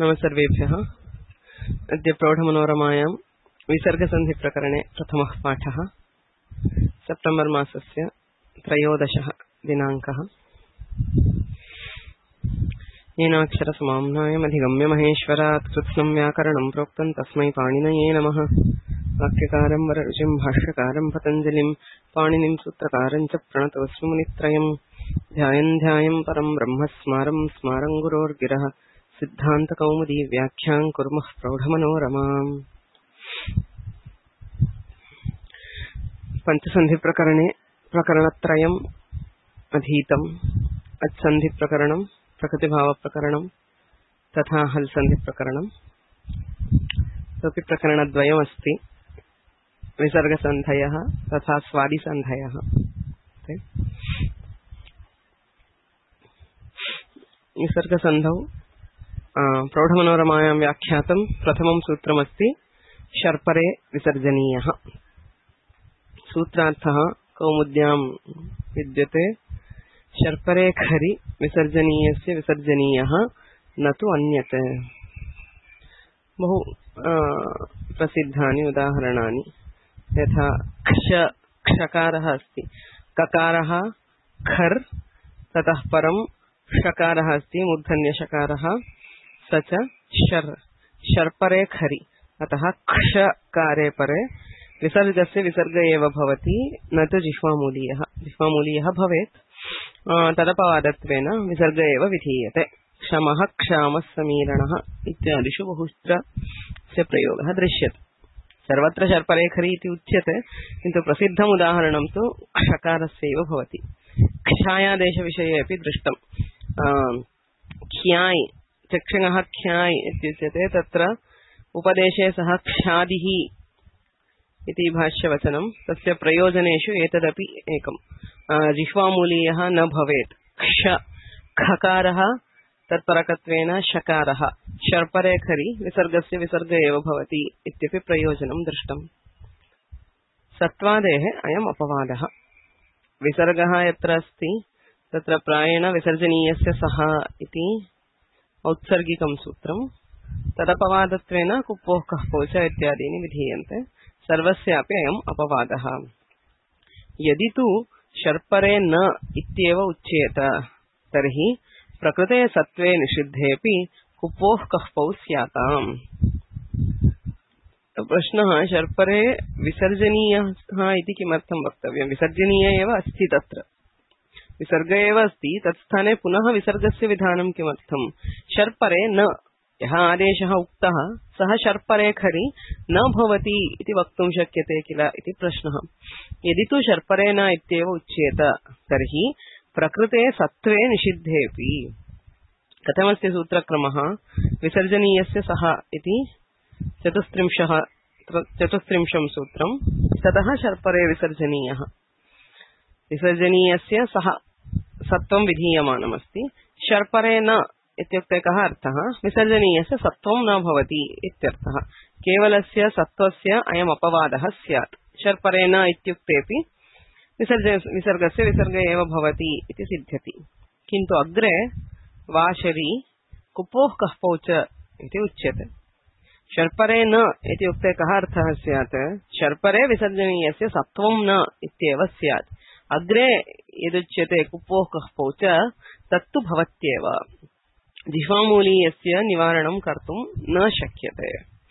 नमः सर्वेभ्यः। अद्य प्रौढमनोरमायां विसर्गसन्धिप्रकरणे प्रथमः पाठः। सेप्टेम्बर् मासस्य 13 दिनाङ्कः। येनाक्षरसमाम्नायमधिगम्य महेश्वरात् कृत्स्नं व्याकरणं प्रोक्तं तस्मै पाणिनये नमः। वाक्यकारं वररुचिं भाष्यकारं पतञ्जलिं पाणिनिं सूत्रकारं च प्रणतोऽस्मि मुनित्रयम्। ध्यायन् परं ब्रह्म स्मारं स्मारं गुरोर्गिरः सिद्धान्तकौमुदी व्याख्यां कुर्मः प्रौढमनोरमाम्। पञ्चसन्धिप्रकरणे प्रकरणत्रयम् अधीतम्। अच्सन्धिप्रकरणं, प्रकृतिभावप्रकरणं तथा हल्सन्धिप्रकरणम्। इतोपि प्रकरणद्वयमस्ति, विसर्गसन्धयः तथा स्वादिसन्धयः। विसर्गसन्धौ प्रौढमनोरमायां व्याख्यातं प्रथमं सूत्रमस्ति शर्परे विसर्जनीयः। सूत्रार्थः कौमुद्यां विद्यते। शर्परे खरि विसर्जनीयस्य विसर्जनीयः न तु अन्यत्। बहु प्रसिद्धानि उदाहरणानि, यथा क्षकारः अस्ति, ककारः खर्, ततः परं षकारः अस्ति मूर्धन्यषकारः, स च शर्। शर्परे खरि, अतः क्षकारे परे विसर्गस्य विसर्ग एव भवति, न तु जिह्वामूलीयः। जिह्वामूलीयः भवेत्, तदपवादत्वेन विसर्ग एव विधीयते। क्षमः, क्षामः, समीरणः इत्यादिषु बहुत्र प्रयोगः दृश्यते। सर्वत्र शर्परे खरि इति उच्यते, किन्तु प्रसिद्धम् उदाहरणं तु क्षकारस्यैव भवति। क्षायादेशविषये अपि दृष्टम्। ख्याय्, चक्षुणः ख्याय् इत्युच्यते, तत्र उपदेशे सः क्षादिः इति भाष्यवचनं। तस्य प्रयोजनेषु एतदपि एकम्। जिह्वामूलीयः न भवेत्। खकारः तत्परकत्वेन शकारः। शर्परे खरि विसर्गस्य विसर्ग एव भवति इत्यपि प्रयोजनं दृष्टम्। सत्वादेः अयम् अपवादः। विसर्गः यत्र अस्ति तत्र प्रायेण विसर्जनीयस्य सः इति औत्सर्गिकं सूत्रम्। तदपवादत्वेन कुप्पोः कः पोच इत्यादीनि विधीयन्ते। सर्वस्यापि अयम् अपवादः। यदि तु शर्परे न इत्येव उच्येत तर्हि प्रकृते सत्त्वे निषिद्धेऽपि कुप्पोः कः पौ स्याताम्। प्रश्नः, शर्परे विसर्जनीयः इति किमर्थं वक्तव्यम्? विसर्जनीय एव अस्ति, तत्र विसर्ग एव अस्ति, तत्स्थाने पुनः विसर्गस्य विधानं किमर्थम्? शर्परे न, यः आदेशः उक्तः सः शर्परे खरि न भवति इति वक्तुं शक्यते किल इति प्रश्नः। यदि तु शर्परे न इत्येव उच्येत तर्हि प्रकृते सत्त्वे निषिद्धेऽपि। कथमस्ति सूत्रक्रमः? विसर्जनीयस्य सः इति चतुस्त्रिंशं सूत्रम्, ततः शर्परे विसर्जनीयः। विसर्जनीयस्य सः सत्त्वं विधीयमानमस्ति। शर्परे न इत्युक्ते कः अर्थः? विसर्जनीयस्य सत्त्वं न भवति इत्यर्थः। केवलस्य सत्त्वस्य अयम् अपवादः स्यात्। शर्परे न इत्युक्तेऽपि विसर्गस्य विसर्ग एव भवति इति सिद्ध्यति। किन्तु अग्रे वाशरी कुप्पोः कः पौच इति उच्यते। शर्परे न इत्युक्ते कः अर्थः स्यात्? शर्परे विसर्जनीयस्य सत्त्वं न इत्येव स्यात्। अग्रे यदुच्यते कुप्पोः कः पौच, तत्तु भवत्येव। जिह्वामूलीयस्य निवारणं कर्तुं न शक्यते।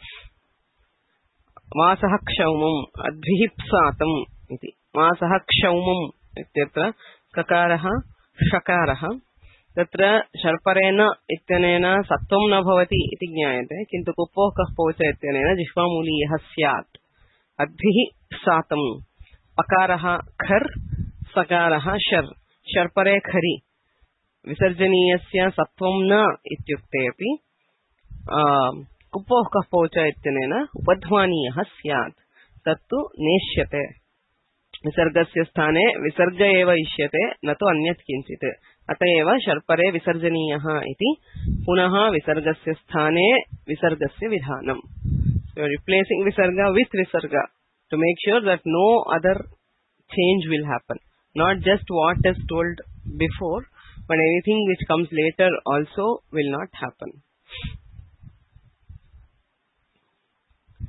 मासः क्षौमम् अद्भिहिप्सातम् इति। मासः क्षौमम् इत्यत्र ककारः षकारः, तत्र शर्परे न इत्यनेन सत्त्वं न भवति इति ज्ञायते, किन्तु कुप्पोः कः पौच इत्यनेन जिह्वामूलीयः स्यात्। अद्भिः सातम्, पकारः खर्, सकारः शर्। शर्परे खरि विसर्जनीयस्य सत्त्वं न इत्युक्तेऽपि कुप्पोः कः पौच इत्यनेन उपध्मानीयः स्यात्। तत्तु नेष्यते। विसर्गस्य स्थाने विसर्ग एव इष्यते, न तु अन्यत् किञ्चित्। अत एव शर्परे विसर्जनीयः इति पुनः विसर्गस्य स्थाने विसर्गस्य विधानम्। So replacing visarga with visarga to make sure that no other change will happen. Not just what is told before, but anything which comes later also will not happen.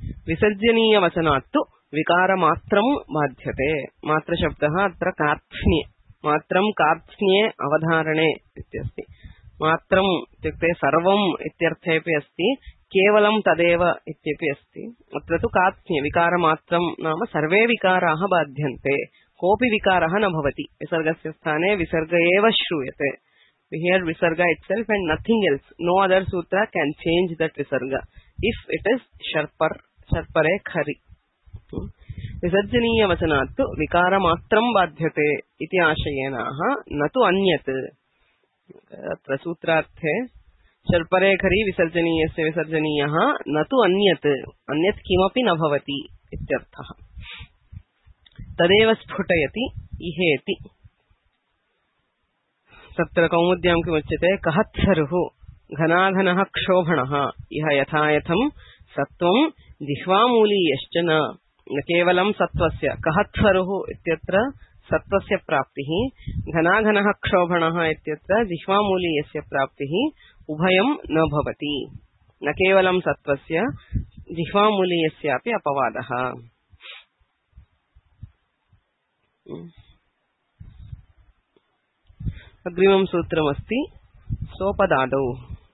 विसर्जनीयवचनात् तु विकारमात्रं बाध्यते। मात्रशब्दः अत्र कार्त्स्न्ये, मात्रं कार्त्स्न्ये अवधारणे इत्यस्ति। मात्रम् इत्युक्ते सर्वम् इत्यर्थेऽपि अस्ति, केवलं तदेव इत्यपि अस्ति। अत्र तु कार्त्स्न्ये विकारमात्रं नाम सर्वे विकाराः बाध्यन्ते, कोऽपि विकारः न भवति। विसर्गस्य स्थाने विसर्ग एव श्रूयते। Here visarga itself and nothing else. No other sutra can change that visarga if it is sharpare khari. Visarjaniya vacanattu vikaramatram badhyate iti ashayena na tu anyat. Atra sutrarthe sharpare khari visarjaniyasya visarjaniyah na tu anyat. Anyat kimapi na bhavati ityarthah. Tadeva sphutayati iheti. तत्र कौमुद्यां किमुच्यते कहत्सरुः घनाघनः क्षोभणः इह यथायथं सत्वं जिह्वामूलीयश्च न केवलं सत्वस्य। कहत्सरुः इत्यत्र सत्वस्य प्राप्तिः, घनाघनः क्षोभणः इत्यत्र जिह्वामूलीयस्य प्राप्तिः, उभयं न भवति। न केवलं सत्वस्य जिह्वामूलीयस्यापि अपवादः। अग्रिमं सूत्रमस्ति सोपदादौ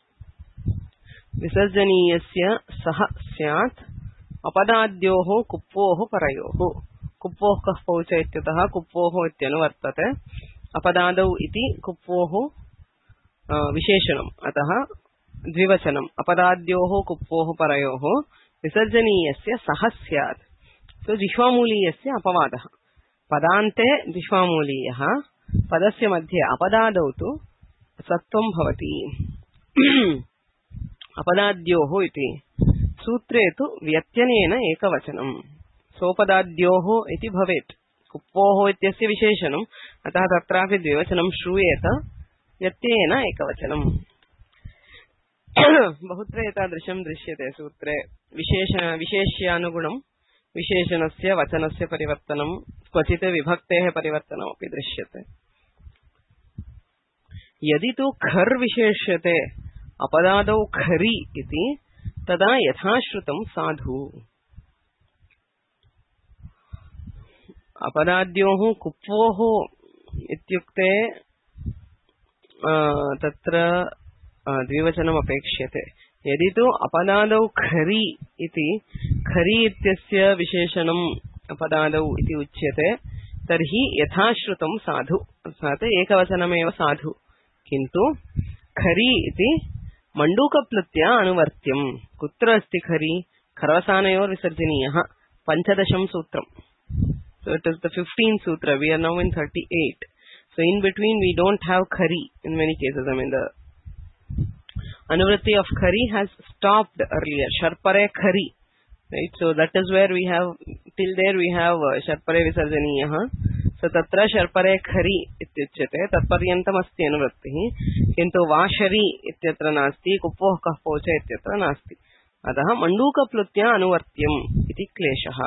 विसर्जनीयस्य सह स्यात् अपदाद्योः कुप्वोः परयोः। कुप्वोः कः पौच इत्यतः कुप्वोः इत्यनुवर्तते। अपदादौ इति कुप्वोः विशेषणम्, अतः द्विवचनम्। अपदाद्योः कुप्वोः परयोः विसर्जनीयस्य सह स्यात्। तो जिह्वामूलीयस्य अपवादः। पदान्ते जिह्वामूलीयः, पदस्य मध्ये अपदादौ तु सत्वं भवति। अपदाद्योः इति सूत्रे तु व्यत्यनेन एकवचनम्। सोपदाद्योः इति भवेत्। कुप्वोः इत्यस्य विशेषणम्, अतः तत्रापि द्विवचनं श्रूयेत, व्यत्ययेन एकवचनम्। बहुत्र एतादृशं दृश्यते सूत्रे। विशेष्यानुगुणं विशेषणस्य वचनस्य परिवर्तनं, क्वचित् विभक्तेः परिवर्तनमपि दृश्यते। यदि तु खर् विशेष्यते अपदादौ खरि इति, तदा यथाश्रुतं साधु। अपदाद्योः कुप्वोः इत्युक्ते तत्र द्विवचनम् अपेक्ष्यते। यदि तु अपदादौ खरि इति, खरि इत्यस्य विशेषणम् अपदादौ इति उच्यते, तर्हि यथाश्रुतं साधु, अर्थात् एकवचनमेव साधु। किन्तु खरि इति मण्डूकप्लुत्या अनुवर्त्यम्। कुत्र अस्ति खरि? खरवसानयोर्विसर्जनीयः, 15 सूत्रम्। So it is the 15th sutra. We are now in 38. So in between we don't have khari in many cases. I mean the anuvritti of khari has stopped earlier. Sharpare khari. Right? So that is where we have, till there we have sharpare visarjaniyah. So tatra sharpare khari ityuchyate. Tatparyantam asti anuvrittihi. Kintu vashari ityatra nasti. Kupoh kah pocha ityatra nasti. Atah mandukaplutya anuvartyam iti kleshah.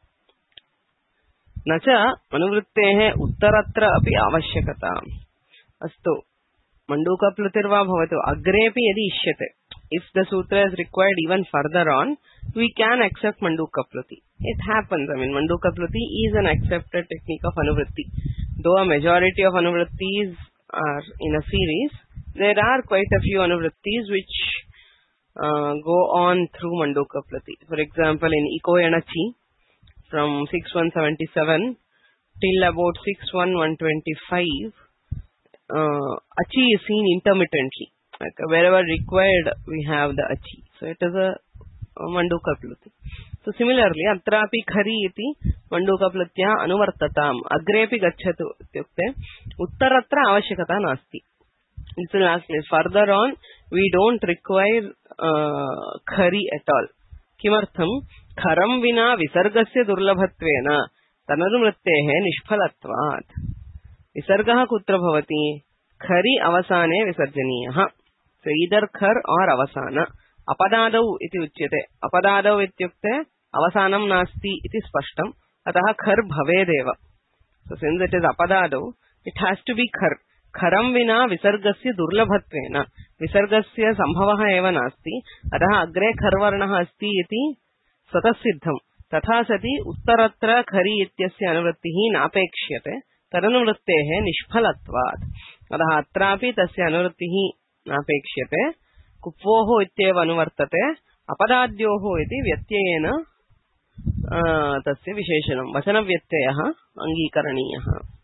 न च अनुवृत्तेः उत्तरत्र अपि आवश्यकता। अस्तु, मण्डूकप्लुतिर्वा भवतु, अग्रेपि यदि इष्यते, if the sutra is required even further on, we can accept mandukapluti. It happens. I mean, mandukapluti is an accepted technique of anuvritti. Though a majority of anuvrittis are in a series, there are quite a few anuvrittis which go on through mandukapluti. For example, in Ikoyanachi, from 6177 till about 61125, achi is seen intermittently. Like wherever required, we have the achi. So it is a mandukapluti. So similarly, atrapi khari iti mandukapluttya anuvartatam agrepi gacchatu ityukte uttaratra avashyakata nasti. It's the last place. Further on, we don't require khari at all. किमर्थं खरं विना विसर्गस्य दुर्लभत्वेन तननुवृत्तेः निष्फलत्वात्। विसर्गः कुत्र भवति? खरि अवसाने विसर्जनीयः। So either खर और अवसान। अपदादौ इति उच्यते। अपदादौ इत्युक्ते अवसानं नास्ति इति स्पष्टम्, अतः खर भवेदेव। So since it is अपदादौ, it has to be खर। खरं विना विसर्गस्य दुर्लभत्वेन, विसर्गस्य संभवः एव नास्ति, अतः अग्रे खर्वर्णः अस्ति इति स्वतःसिद्धं तथा सति उत्तरत्र खरि इत्यस्य अनुवृत्तिः नापेक्ष्यते तदनुवृत्तेः निष्फलत्वात् अतः अत्रापि तस्य अनुवृत्तिः नापेक्ष्यते कुप्वोः इत्येव अनुवर्तते अपदाद्योः इति व्यत्ययेन तस्य विशेषणं वचनव्यत्ययः अङ्गीकरणीयः।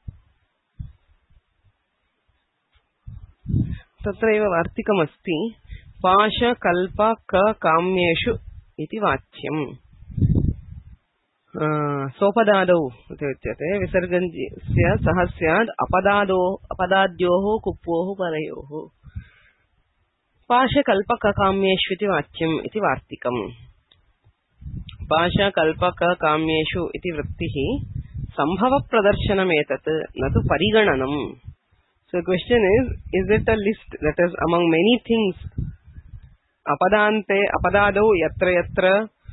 तत्रैव वार्तिकमस्ति पाशकल्पककाम्येषु इति वाच्यम् सोपदादौ उच्यते विसर्गस्य सह स्यात् अपदाद्योः कुप्वोः परयोः पाशकल्पककाम्येषु इति वाच्यम् इति वार्तिकम्। पाशकल्पककाम्येषु इति वृत्तिः सम्भवप्रदर्शनमेतत् न तु परिगणनम्। So the question is it a list that is among many things? Apadante, apadado, yatra yatra,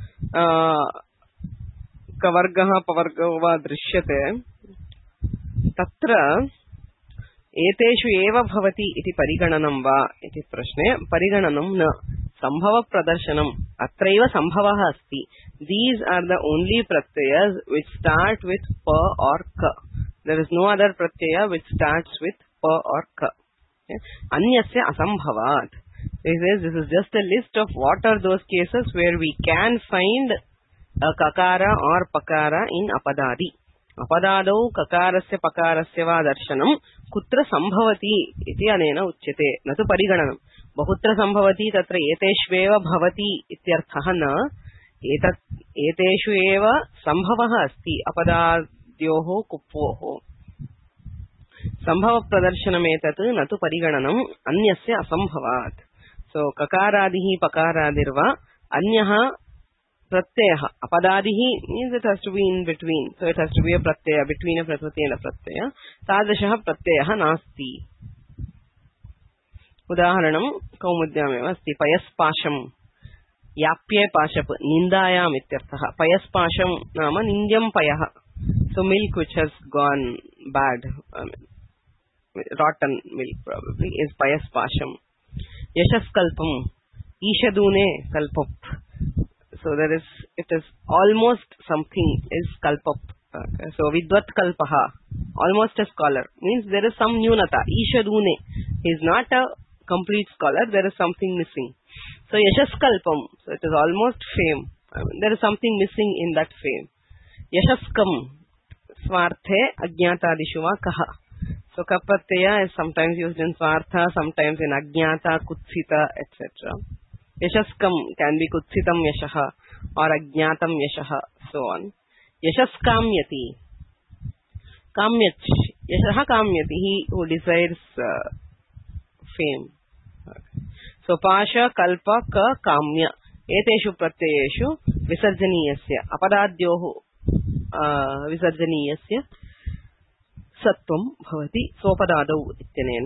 kavargaha, pavargava drishyate. Tatra, eteshu eva bhavati iti parigananam va iti prashne, parigananam na. Sambhava pradarshanam, atraiva sambhavaha asti. These are the only pratyayas which start with pa or ka. There is no other pratyaya which starts with pa or ka. Anyasya asambhavat. He says this is just a list of what are those cases where we can find a kakara or pakara in apadadi. Apadadau kakarasya pakarasya va darshanam kutra sambhavati iti anena uchyate natu parigananam. Bahutra sambhavati tatra eteshveva bhavati ityarthah na eteshu eva sambhavah asti apadadyoho kupvoho. Sambhava pradarshanametat natu parigananam anyasya asambhavat. So kakaradihi pakaradirva anyaha pratyaya apadadihi means it has to be in between. So it has to be a pratyaya between a prakriti and a pratyaya. Tadashah pratyaya nasti. Udaharanam kaumudyameva asti payaspasham yapye pashap nindayam ityarthah. Payaspasham nama nindyam payah. So milk which has gone bad, rotten milk probably, is payaspasham. Yashaskalpam ishadune kalpap. So it is almost something is kalpap. Okay. So vidvat kalpaha, almost a scholar, means there is some nyunata. Ishadune, he is not a complete scholar, there is something missing. So yashaskalpam, so it is almost fame. There is something missing in that fame. Yashaskam, swarthe ajnatadishu va kaha. So kapratyaya is sometimes used in swartha, sometimes in ajnata, kutsita, etc. Yashaskam can be kutsitam yashaha or ajnatam yashaha, so on. Yashaskamyati, kamyach, yashaha kamyati, he who desires fame. Okay. So pasha, kalpa, ka, kamya, eteshu pratyayeshu visarjaniyasya, apadadyoho visarjaniyasya satvam bhavati sopadadau ityanena.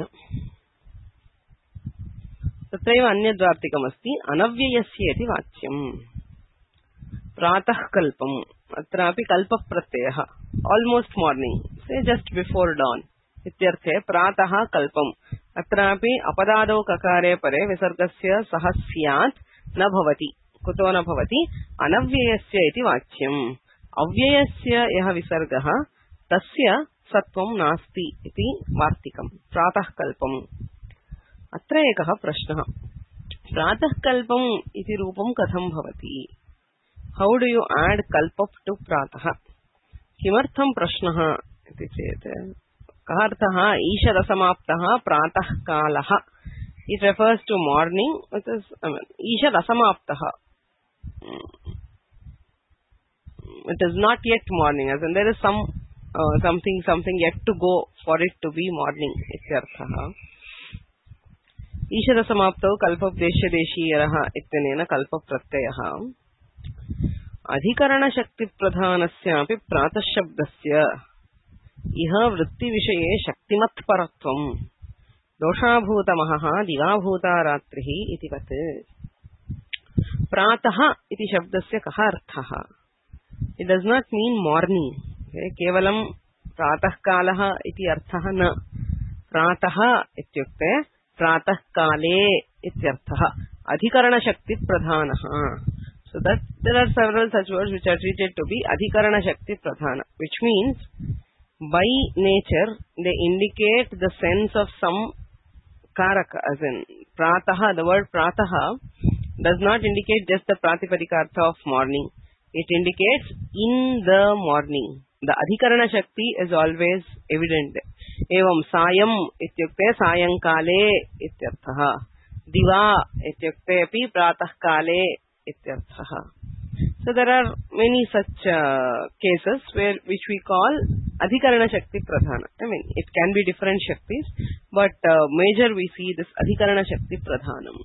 Tatraiva anyadvartikam-asti anavyayasya iti vacyam. Pratah kalpam, atrapi kalpa pratyayah, almost morning, say just before dawn. Ityarthe pratah kalpam, atrapi apadadau kakare pare visargasya sahasyat na bhavati. Kuto na bhavati? Anavyayasya iti vacyam. Avyayasya yaha visargaha tasya satvam nasti iti vartikam. Pratah kalpam. Atra ekah prashnah. Pratah kalpam iti rupam katham bhavati? How do you add kalpap to pratah? Kimartham prashnah iti chete kah arthah ishadasamaptah pratah kalah. It refers to morning, it is ishadasamaptah. It is not yet morning, as in there is something yet to go for it to be morning. Ityarthah. Ishara samaptau kalpapdesha deshiyaraha ityanena kalpa pratyayah. Adhikarana shakti pradhanasya api pratah shabdasya iha vritti vishaye shaktimat paratvam doshabhuta mahaha divabhuta ratrihi iti vat. Pratah iti shabdasya kaha arthaha? It does not mean morning. Okay? Kevalam pratah kalah iti arthaha na. Pratah ityukte pratah kale ityarthah. Adhikarana shakti pradhanaha. So that there are several such words which are treated to be Adhikarana Shakti Pradhana, which means by nature they indicate the sense of some karaka, as in prataha. The word prataha does not indicate just the pratipadika of morning. It indicates in the morning. The Adhikarana Shakti is always evident. Evam sayam ityukte sayankale ityarthaha. Diva ityukte api pratah kale ityarthaha. So there are many such cases which we call Adhikarana Shakti Pradhana. I mean, it can be different Shaktis, but major we see this Adhikarana Shakti Pradhanam.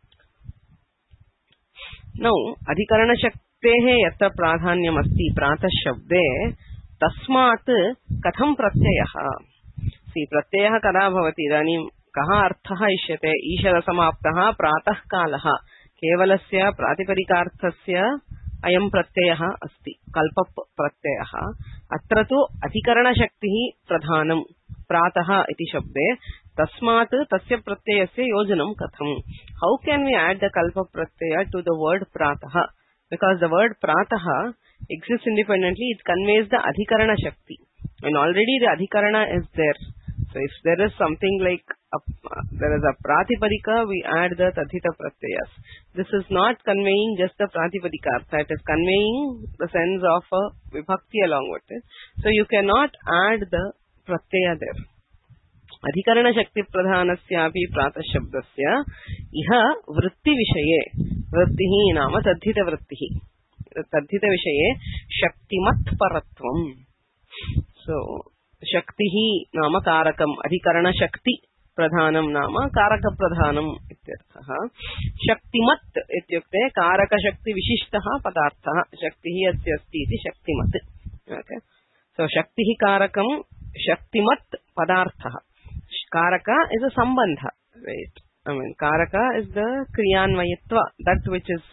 Now, Adhikarana Shaktehe yatra pradhanyam asti pratah shabde tasmat katham pratyaha. See, pratyaha kada bhavati idanim kaha arthaha ishyate ishara samaptaha pratah kalaha kevalasya pratipadikaarthasya ayam pratyaha asti kalpa pratyaha atra tu adhikarana shaktihi pradhanam pratah iti shabde tasmat tasya pratyayasya yojanam katham. How can we add the kalpa pratyaya to the word pratah? Because the word pratah exists independently, it conveys the adhikarana shakti. And already the adhikarana is there. So if there is something like there is a pratipadika, we add the tadhita pratyayas. This is not conveying just the pratipadika, it is conveying the sense of a vibhakti along with it. So you cannot add the pratyaya there. Adhikarana Shakti Pradhanasyapi Pratah Shabdasya Iha Vritti Vishaye Vrittihi Nama Tadhita Vrittihi Tadhita Vishaye Shaktimat Paratvam. So Shaktihi Nama Karakam Adhikarana Shakti Pradhanam Nama Karaka Pradhanam Ityarthaha. Shaktimat Ityukte Karaka Shakti Vishishtaha Padarthaha Shaktihi Asyasti Iti Shaktimat. Okay. So Shaktihi Karakam Shaktimat Padarthaha. Karaka is a sambandha, right? I mean, Karaka is the Kriyanvayitva, that which is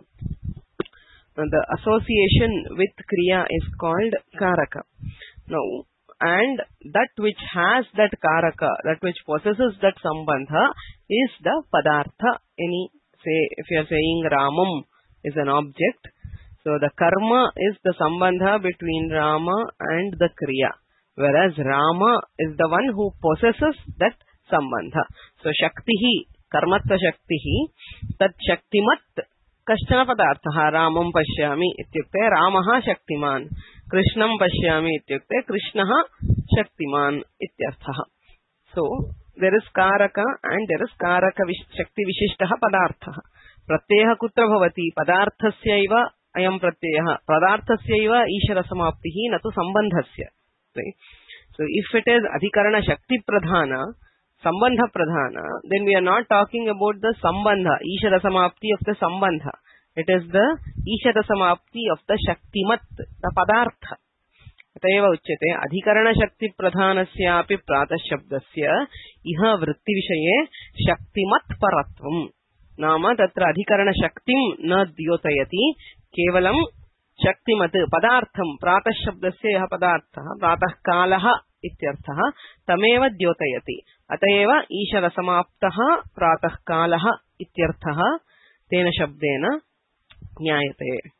the association with Kriya is called Karaka. Now, and that which has that Karaka, that which possesses that sambandha is the Padartha. Say, if you are saying Ramam is an object, so the karma is the sambandha between Rama and the Kriya. Whereas Rama is the one who possesses that sambandha. So Shaktihi, Karmatva Shaktihi, Tat Shaktimat Kashtana Padarthaha Ramam Pashyami ityukte Ramaha Shaktiman. Krishnam Pashyami ityukte Krishnaha Shaktiman ityarthaha. So there is Karaka and there is Karaka Shakti Vishishtaha Padarthaha. Pratyeha kutra bhavati padarthasyaiva ayam pratyeha padarthasyaiva ishara samaptihi natu sambandhasya. Right? So if it is Adhikarana Shakti Pradhana, Sambandha Pradhana, then we are not talking about the Sambandha, Ishara Samapti of the Sambandha. It is the Ishara Samapti of the Shaktimat, the Padartha. Atayeva uchyate Adhikarana Shakti Pradhanasyapi Pratah Shabdasya Iha Vritti Vishaye Shaktimat Paratvam. Nama Tatra Adhikarana Shaktim na dyotayati Kevalam Shaktimat Padartham Pratah Shabdasya Yaha Padarthaha Pratah Kalaha Ityarthaha Tameva Dyotayati Atayeva Ishara Samaptaha Pratah Kalaha Ityarthaha Tena Shabdena Nyayate.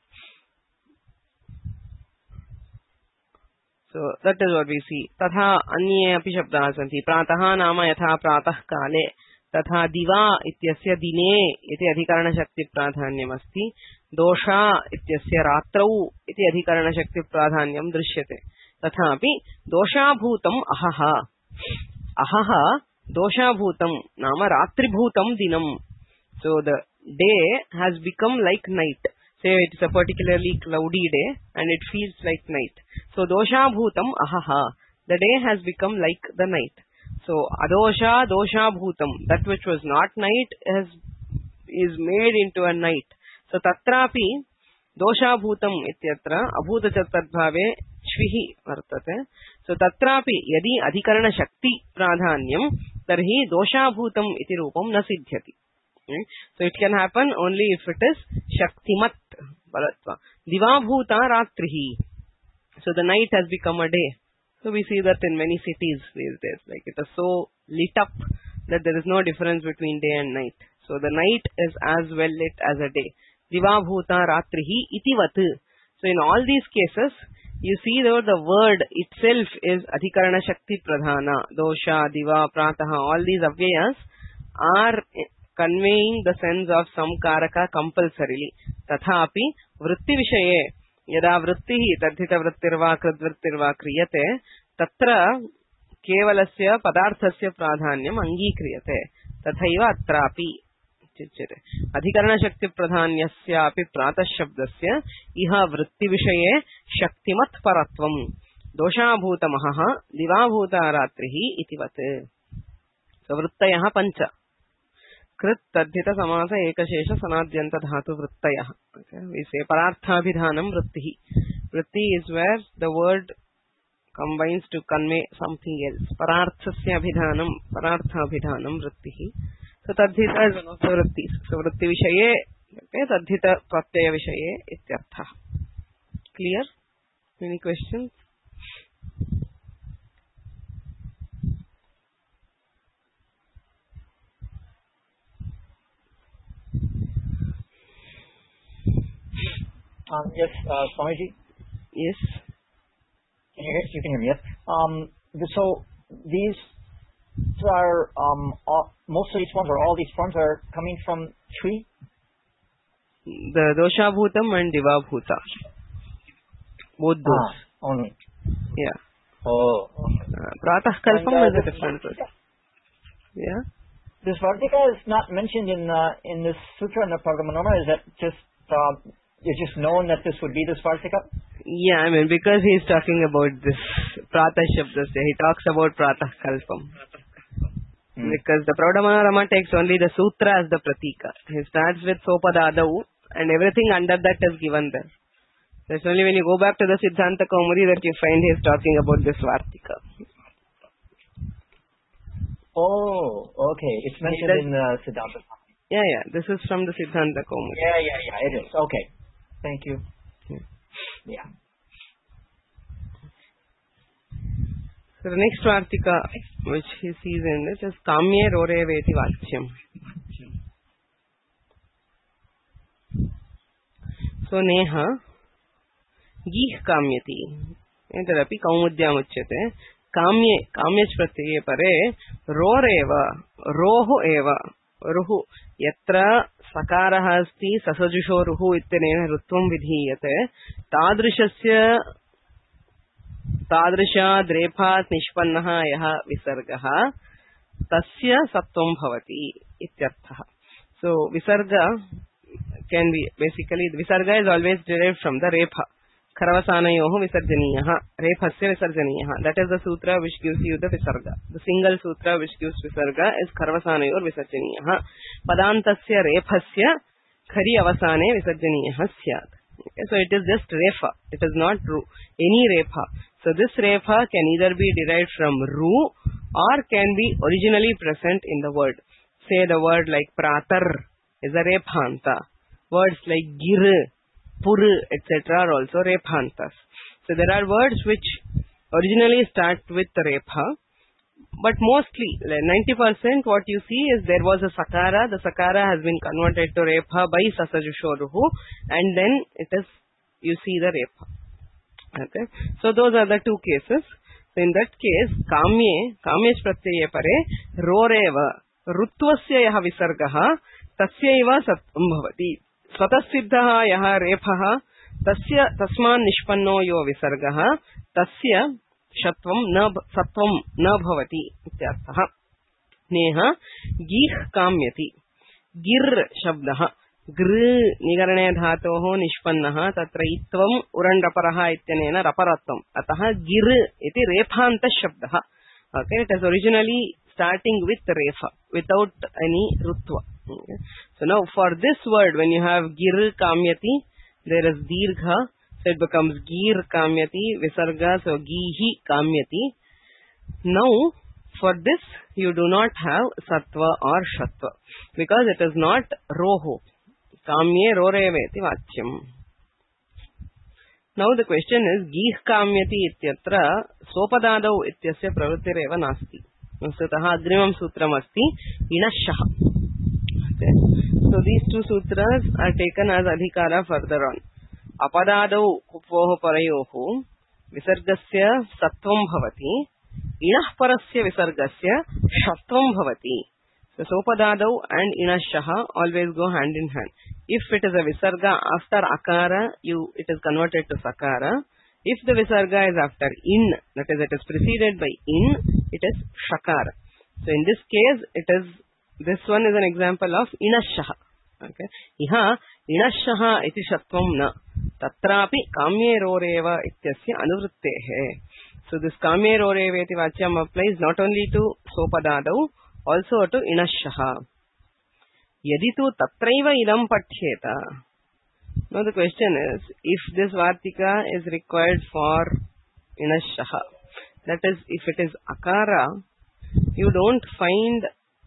So that is what we see. Tatha Anye api Shabdaha santi. Prataha Nama Yatha Pratah Kale Tatha Diva Ityasya Dine Iti Adhikarana Shakti Pradhanyam Asti. Dosha ityasya ratrau iti adhikarana shakti pradhanyam drishyate. Tathapi dosha bhutam ahaha. Ahaha dosha bhutam nama ratri bhutam dinam. So the day has become like night. Say it is a particularly cloudy day and it feels like night. So dosha bhutam ahaha. The day has become like the night. So adosha dosha bhutam. That which was not night is made into a night. So tatrapi dosha bhutam ityatra abhuta chatadbhave shvihi vartate. So tatrapi yadi adhikarana shakti pradhanyam tarhi dosha bhutam iti rupam na siddhyati. So it can happen only if it is shaktimat balatva. Diva bhuta ratrihi. So the night has become a day. So we see that in many cities these days. Like it is so lit up that there is no difference between day and night. So the night is as well lit as a day. diva bhuta ratrihi itivat. So in all these cases, you see that the word itself is adhikarana shakti pradhana. Dosha, diva, prataha, all these avyayas are conveying the sense of some karaka compulsorily. Tathapi vritti vishaye yada vrittihi tadhita vrittirva kridvrittirva kriyate tatra kevalasya padarthasya pradhanyam angīkriyate. Tathaiva atrapi अधिकरण शक्ति प्रधान्यस्यापि प्रातः शब्दस्य इह वृत्ति विषये शक्तिमत् परत्वम् दोषाभूतमहः दिवाभूता रात्रिः इतिवत्. वृत्तयः पंच कृत् तद्धित समास एकशेष सनाद्यन्त धातु वृत्तयः. We say paraarthabhidhanam वृत्तिः. वृत्ति is where the word combines to convey something else. Paraarthasya abhidhanam paraarthabhidhanam वृत्तिः. So tadhita is one of the vrittis. So vritti vishaye, okay, tadhita pratyaya vishaye ityartha. Clear? Any questions? Yes, Swamiji. Yes. You can hear me, yes. So these are most of these forms, or all these forms, are coming from tree? The dosha bhutam and diva bhuta. Both those. Only. Yeah. Oh. Pratah kalpam is a different word. Yeah. This Vartika is not mentioned in this sutra in the Pragamanoma. Is that just it's just known that this would be this Vartika? Yeah, I mean, because he's talking about this Pratah Shabdasya, he talks about Pratah Kalpam. Because the Pradhamanarama takes only the sutra as the pratika. He starts with Sopadadau and everything under that is given there. So it's only when you go back to the Siddhanta Kaumudi that you find he's talking about this Vartika. Oh, okay. It's mentioned in the Siddhanta. Yeah, this is from the Siddhanta Kaumudi. Yeah, it is. Okay. Thank you. Yeah. So the next Vartika which he sees in this is Kamye Rore Veti Vachyam. So Neha Gih Kamyati Etarapi Kaumudyam Uchyate Kamyach Pratyaya Pare Roreva Rohu Eva Ruhu Yatra Sakaraha Asti Sasajusho Ruhu Ittenena Rutvam Vidhiyate Tadrisha Drepat Nishpannaha Yaha Visargaha Tasya Sattvam Bhavati Ityarthaha. So Visarga can be basically, Visarga is always derived from the Repha. Karavasanayoho Visarjaniyaha. Rephasya Visarjaniyaha. That is the sutra which gives you the Visarga. The single sutra which gives Visarga is Karavasanayor Visarjaniyaha. Padantasya Rephasya Khari Avasane Visarjaniyaha Syat. Okay, so it is just Repha. It is not any Repha. So this Repha can either be derived from Ru or can be originally present in the word. Say the word like Pratar is a Rephanta. Words like Gir, Pur, etc. are also Rephantas. So there are words which originally start with Repha, but mostly, 90% what you see is there was a Sakara. The Sakara has been converted to Repha by Sasajushoruhu, and then it is, you see the Repha. Okay. So those are the two cases. So in that case, Kamyech Pratyaya Pare Roreva Rutvasya Yaha Visargaha Tasyaiva Satvam Bhavati. Swatasiddhaha Yaha Rephaha Tasya Tasman Nishpanno Yo Visargaha Tasya Sattvam Na Bhavati Ityarthaha. Neha Gih Kamyati. Gir Shabdaha Gr Nigarane Dhatoho Nishpannaha Tatra Itvam Urandaparaha Ityanena Raparatvam. Ataha Gir iti Rephanta Shabdaha. Okay, it is originally starting with Repha without any Rutva. Okay. So now for this word, when you have Gir Kamyati, there is Dirgha, so it becomes Gir Kamyati, Visarga, so Gihi Kamyati. Now for this you do not have Sattva or Shatva because it is not Roho. Kamye Roreveti Vachyam. Now the question is Gih Kamyati ityatra Sopadadau ityasya pravrittireva nasti. Vasataha agrimam sutram asti Inashaha. Okay. So these two sutras are taken as adhikara further on. Apadadau kupoho parayoho visargasya sattvam bhavati, inah parasya visargasya shatvam bhavati. So sopadadau and inashaha always go hand in hand. If it is a visarga after akara, it is converted to sakara. If the visarga is after in, that is, it is preceded by in, it is shakara. So in this case, this one is an example of inashaha. Okay. Iha inashaha iti shatvam na. Tatrapi kamye roreva ityasya anuvrittehe. So this kamye roreva iti vachyam applies not only to sopadadau, also to inashaha. Yadi tu tatraiva idam pathyeta. Now the question is, if this vartika is required for inashaha, that is, if it is akara, you don't find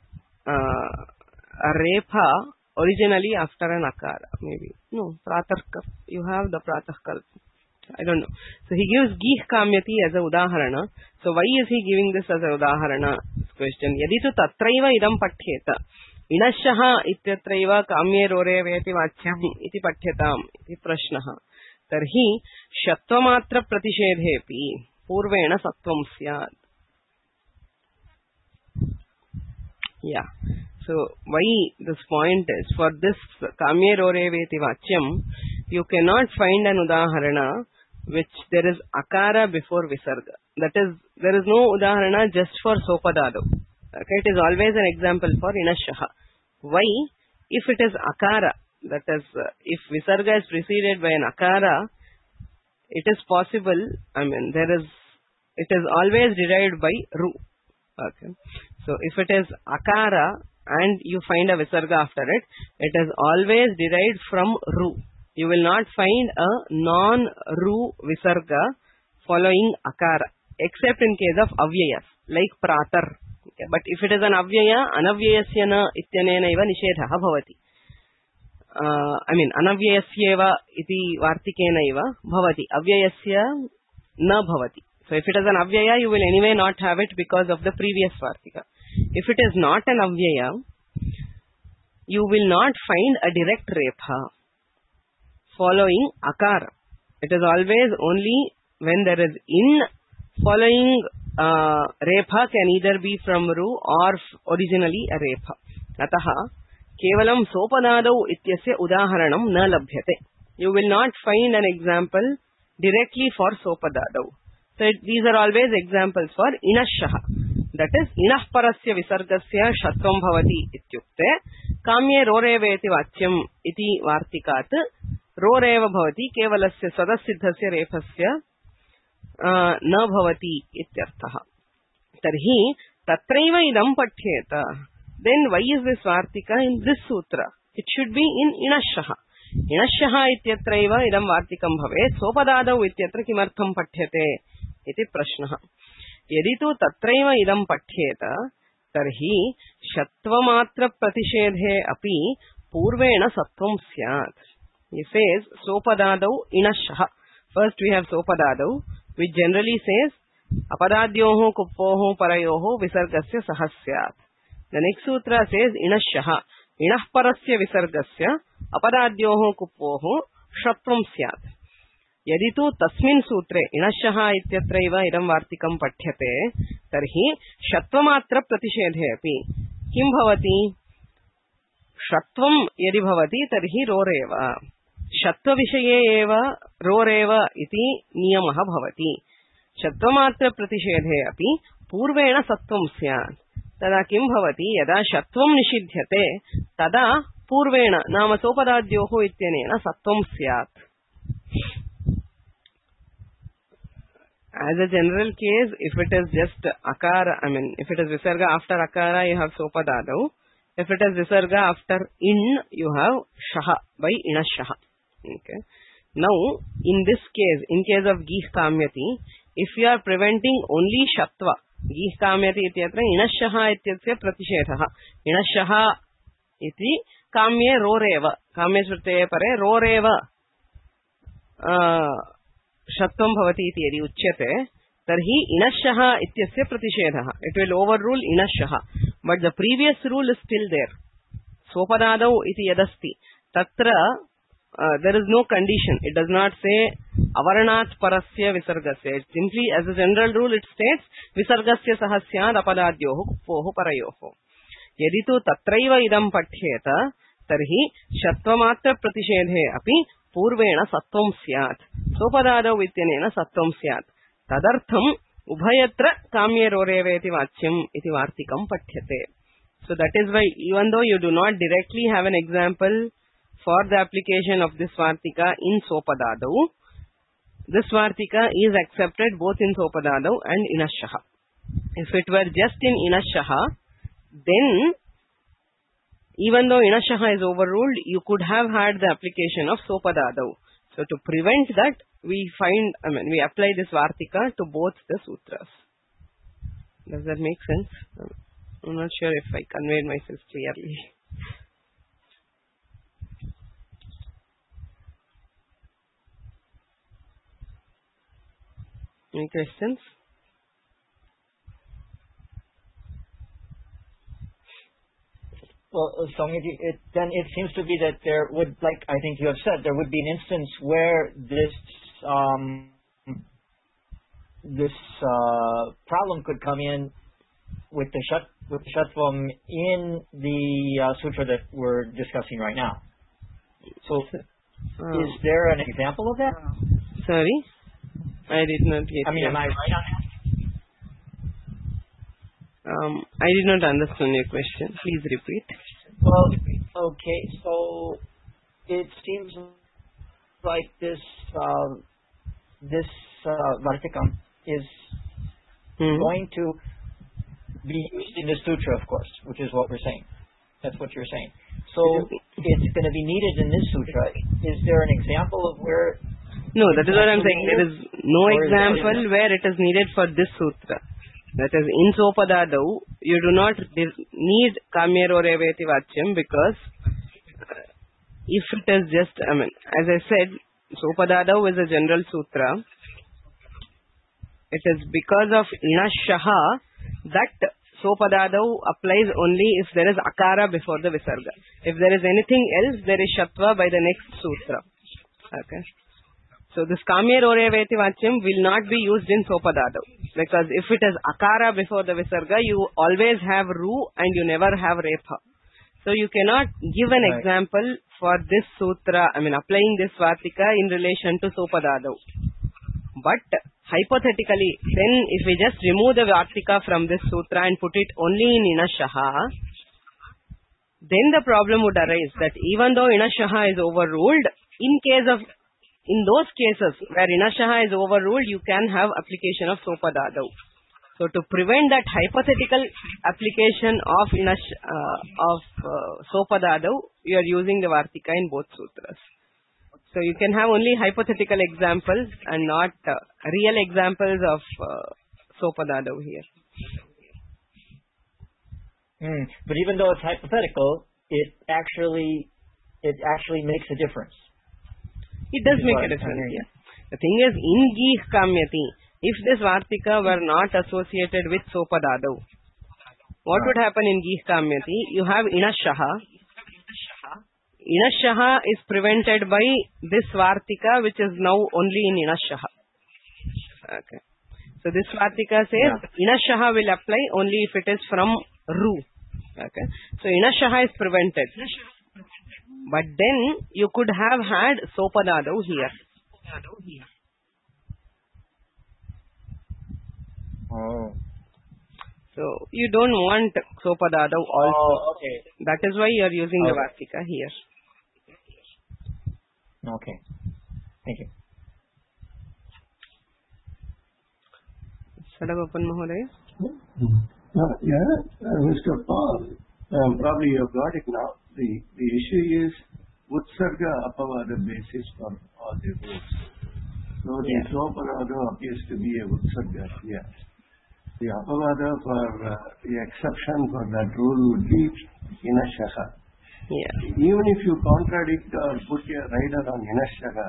a repha originally after an akara, maybe. No, pratarka. You have the pratarka. I don't know. So he gives gih kamyati as a udaharana. So why is he giving this as a udaharana? This question. Yadi tu tatraiva idam pathyeta. Inashaha ityatraiva kamye roreveti vachyam iti pathyatam iti prashnaha. Tarhi shattvamatra pratishedhepi purvena sattvam syat. Yeah. So why this point is, for this kamye roreveti vachyam, you cannot find an udaharana which there is akara before visarga. That is, there is no udaharana just for sopadadu. Okay, it is always an example for inashaha. Why? If it is akara, that is, if visarga is preceded by an akara, it is possible, it is always derived by ru. Okay. So if it is akara and you find a visarga after it, it is always derived from ru. You will not find a non-ru visarga following akara, except in case of avyayas, like pratar. Okay. But if it is an avyaya, anavyayasya na ityanena iva nishedhaha bhavati. Anavyayasyeva iti vartikena iva bhavati. Avyayasya na bhavati. So if it is an avyaya, you will anyway not have it because of the previous vartika. If it is not an avyaya, you will not find a direct repha following akara. It is always only when there is in following repha can either be from ru or originally a repha. Ataha kevalam sopadadau ityasya udaharanam na labhyate. You will not find an example directly for sopadadau. So these are always examples for inashaha. That is, inah parasya visargasya shatvam bhavati ityukte kamye roreveti vachyam iti vartikat roreva bhavati kevalasya sadasiddhasya rephasya na bhavati ityarthaha. Tarhi tatraiva idam pathyeta. Then why is this vartika in this sutra? It should be in inashaha. Inashaha ityatraiva idam vartikam bhavet sopadadau ityatra kimartham pathyate iti prashnaha. Yadi tu tatraiva idam pathyeta tarhi shattvamatra pratishedhe api purvena sattvam syat. He says sopadadau inashaha. First we have sopadadau, which generally says apadadyoho kuppoho parayoho visargasya sahasyat. The next sutra says inashaha. Inah parasya visargasya apadadyoho kuppoho shatvam syat. Yadi tu tasmin sutre inashaha ityatraiva idam vartikam pathyate tarhi shattvamatra pratishedhe api kim bhavati? Shatvam yadi bhavati tarhi roreva. Shattva vishaye eva roreva iti niyamaha bhavati. Shattvamatra pratishedhe api purvena sattvam syat. Tada kim bhavati? Yada shattvam nishidhyate tada purvena nama sopadadyoho ityanena sattvam syat. As a general case, if it is just akara, if it is visarga after akara, you have sopadadau. If it is visarga after in, you have shaha by inashaha. Okay. Now, in this case, in case of gih kamyati, if you are preventing only shatva, gih kamyati ityatra inashaha ityasya pratishedhaha. Inashaha iti kamye roreva. Kamye shruteye pare roreva shatvam bhavati iti yadi uchyate tarhi inashaha ityasya pratishedhaha. It will overrule inashaha. But the previous rule is still there. Sopadadau iti yadasti. Tatra there is no condition. It does not say avaranat parasya visargasya. It simply, as a general rule, it states visargasya sahasyad apadadyoho kupoho parayoho. Yadi tu tatraiva idam pathyeta tarhi shattvamatra pratishedhe api purvena sattvam syat. Sopadadau ityanena sattvam syat. Tadartham ubhayatra kamyeroreveti vachyam iti vartikam pathyate. So that is why, even though you do not directly have an example for the application of this Vartika in Sopadadau, this Vartika is accepted both in Sopadadau and Inashaha. If it were just in Inashaha, then even though Inashaha is overruled, you could have had the application of Sopadadau. So to prevent that, we apply this Vartika to both the sutras. Does that make sense? I'm not sure if I conveyed myself clearly. Any questions? Well, Swamiji, then it seems to be that there would, like I think you have said, there would be an instance where this problem could come in with the Shatvam in the sutra that we're discussing right now. So, is there an example of that? Sorry? I did not get am I right on that? I did not understand your question. Please repeat. Well, okay, so it seems like this Vartikam is going to be used in the sutra, of course, which is what we're saying. That's what you're saying. So it's going to be needed in this sutra. Is there an example of where? No, that is what I'm saying. There is no example where it is needed for this sutra. That is, in Sopadadau, you do not need Kamyeroreveti Vachyam, because if it is just, as I said, Sopadadau is a general sutra. It is because of Inashaha that Sopadadau applies only if there is Akara before the Visarga. If there is anything else, there is Shatva by the next sutra. Okay. So this Kamyeroreveti Vachyam will not be used in Sopadadau, because if it is Akara before the Visarga, you always have Ru and you never have Repha. So you cannot give an example for this sutra, applying this Vartika in relation to Sopadadau. But hypothetically, then if we just remove the Vartika from this sutra and put it only in Inashaha, then the problem would arise that even though Inashaha is overruled, in those cases where Inashaha is overruled, you can have application of Sopadadau. So to prevent that hypothetical application of Sopadadau, you are using the Vartika in both sutras. So you can have only hypothetical examples and not real examples of Sopadadau here. But even though it's hypothetical, it actually makes a difference. It does make a difference, yes. The thing is, in Gih Kamyati, if this Vartika were not associated with Sopadadau, what would happen in Gih Kamyati? You have Inashaha. Inashaha is prevented by this Vartika, which is now only in Inashaha. Okay. So this Vartika says Inashaha will apply only if it is from Ru. Okay. So Inashaha is prevented. But then you could have had Sopadadau here. Oh. So you don't want Sopadadau also. Oh, okay. That is why you are using the Vartika here. Okay. Thank you. Sadavapan Mahodaya? Mr. Paul, probably you have got it now. The issue is Utsarga Apavada basis for all the rules. So the Sopadadau appears to be a Utsarga here. The Apavada for the exception for that rule would be Inashaha. Yeah. Even if you contradict or put a rider on Inashaha,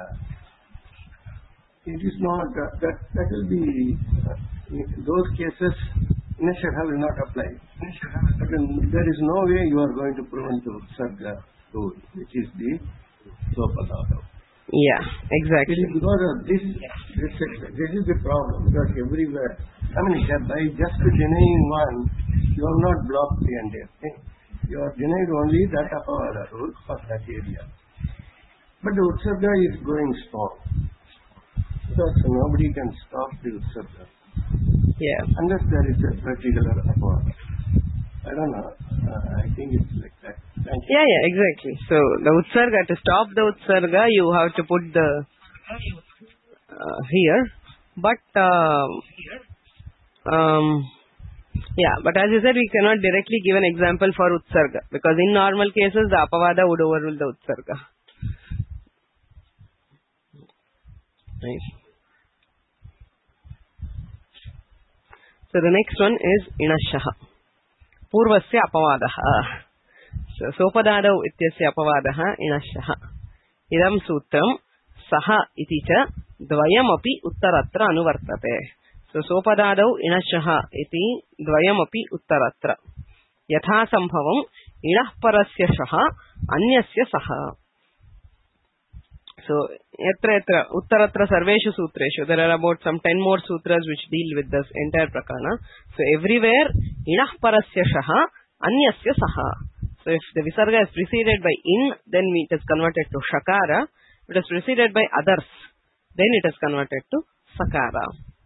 it is not, that will be, in those cases, Nishadha will not apply. But there is no way you are going to prevent the Utsarga rule, which is the Sopadada. Yeah, exactly. Because of this is the problem, because everywhere, by just denying one, you have not blocked the entire thing. You are denied only that Apavada rule for that area. But the Utsarga is going strong. Because nobody can stop the Utsarga. Yeah. Unless there is a particular Apavada. I don't know. I think it's like that. Yeah, exactly. So the Utsarga, to stop the Utsarga, you have to put the here. But but as you said, we cannot directly give an example for Utsarga, because in normal cases the Apavada would overrule the Utsarga. Right. So the next one is Inashaha. Purvasya Apavadaha. So Sopadadau ityasya Apavadaha Inashaha. Idam sutram Saha iti cha dvayam api uttaratra anuvartate. So Sopadadau Inashaha iti dvayam api uttaratra. Yatha sambhavam inah parasya shaha anyasya saha. So yatra uttaratra sarveshu sutreshu, there are about some 10 more sutras which deal with this entire prakarana. So everywhere inah parasya shaha anyasya saha. So if the visarga is preceded by in, then it is converted to shakara. If it is preceded by others, then it is converted to sakara.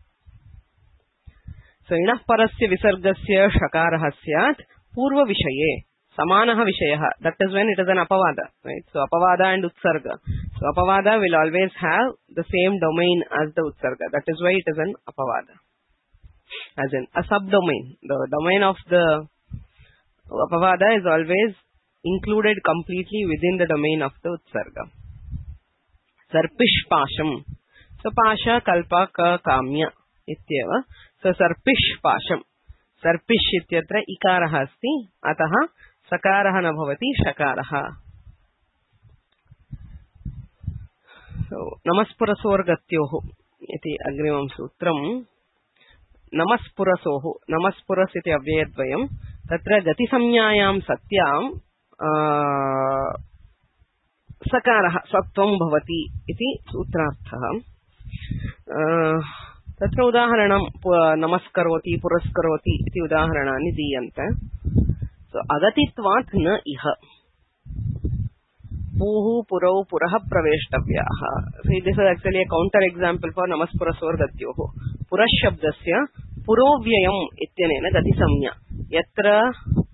So inah parasya visargasya shakaraha syat purva vishaye samanaha vishayaha. That is when it is an apavada, right? So apavada and utsarga. So apavada will always have the same domain as the utsarga. That is why it is an apavada, as in a subdomain. The domain of the apavada is always included completely within the domain of the utsarga. Sarpish pasham. So pasha kalpa ka kamya ityeva. So sarpish pasham. Sarpish ityatra ikaraha asti. Ataha sakaraha na bhavati shakaraha. So namaspurasorgatyoho iti agrimam sutram. Namaspurasoho. Namaspuras iti avyayadvayam. Tatra gati samnyayam satyam sakaraha satvam bhavati iti sutrarthaha. Tatra udaharanam namaskaroti puraskaroti iti udaharanani diyante. So agatitvat na iha. Puhu purau puraha praveshtavyaha. So this is actually a counter example for namaspurasorgatyoho. Purashabdasya purovyayam ityanena gati samnya. Yatra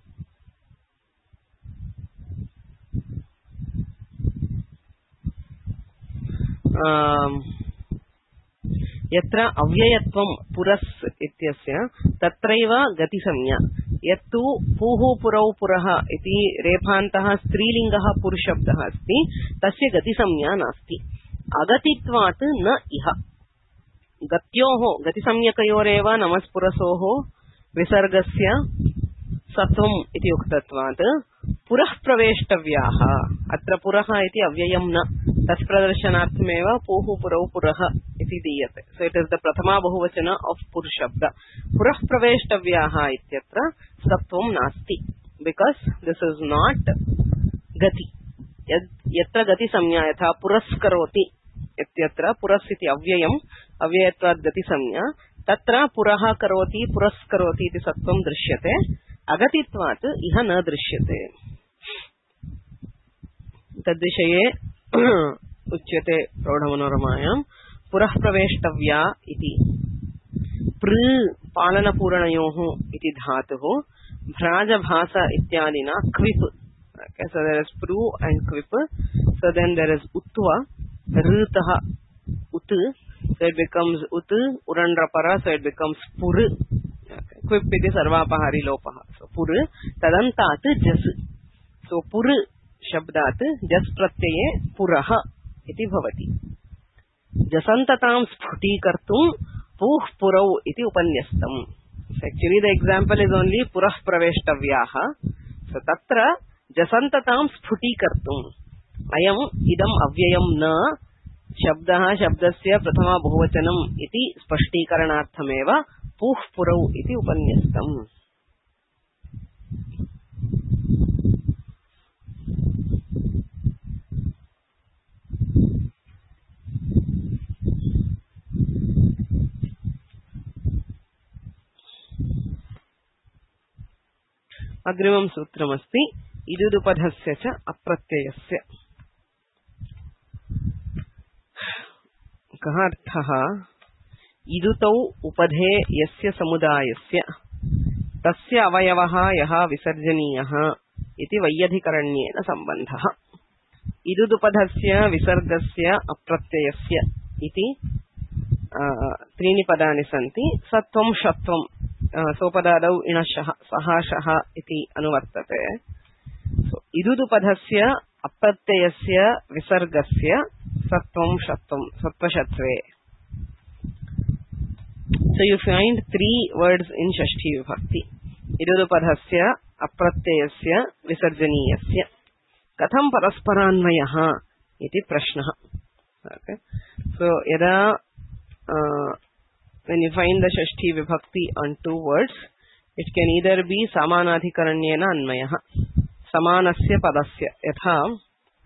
yatra avyayatvam puras ityasya tatraiva gati samnya. Yattu puhu purau puraha iti rephantaha strilingaha purushabdaha asti tasya gati samnya nasti. Agatitvat na iha. Gatyoho gati samnyakayoreva namaspurasoho visargasya satvam iti uktatvat purah praveshtavyaha. Atra puraha iti avyayam na taspradarshanaarthameva puhu purau puraha iti diyate. So it is the prathama bahuvachana of purushabda. Purah praveshtavyaha ityatra satvam nasti, because this is not gati. Yatra gati samnya yatha puraskaroti ityatra puras iti avyayam avyayatvat gati samnya. Tatra puraha karoti puraskaroti iti satvam drishyate. Agatitvat iha na drishyate. Tadvishaye uchyate Praudhamanoramayam purah praveshtavya iti pr palana puranayoho iti dhatuho bhraja bhasa ityadina kvip. Okay, so there is pru and kvip. So then there is utva rutaha ut. So it becomes ut urandrapara. So it becomes pur. Okay. Kvip iti sarvapahari lopaha. So pur tadantat jas. So pur shabdat jas pratyeye puraha iti bhavati. Jasantatam sphuti-kartum puh purau iti upanyastam. Actually the example is only purah praveshtavyaha. So tatra jasantatam sphuti-kartum ayam idam avyayam na shabdaha shabdasya prathama bahuvachanam iti spashtikaranaarthameva puh purau iti upanyastam. अग्रिमं सूत्रमस्ति इदुदुपधस्य च अप्रत्ययस्य. कः अर्थः? इदुतौ उपधे यस्य समुदायस्य तस्य अवयवः यः विसर्जनीयः इति वैयधिकरण्येन सम्बन्धः. इदुदुपधस्य विसर्गस्य अप्रत्ययस्य इति त्रीणि पदानि सन्ति. सत्वं षत्वं सोपदादौ इणशः सहाशः इति अनुवर्तते. इदुदुपधस्य अप्रत्ययस्य विसर्गस्य सत्वं षत्वं सत्वषत्वे. So you find three words in Shashti Vibhakti. Idudupadhasya apratyayasya visarjaniyasya. Katham parasparanvayah iti prashnah. Okay. So yada when you find the Shashti Vibhakti on two words, it can either be samanadhikaranyena anmayah. Samanasya padasya. Yatha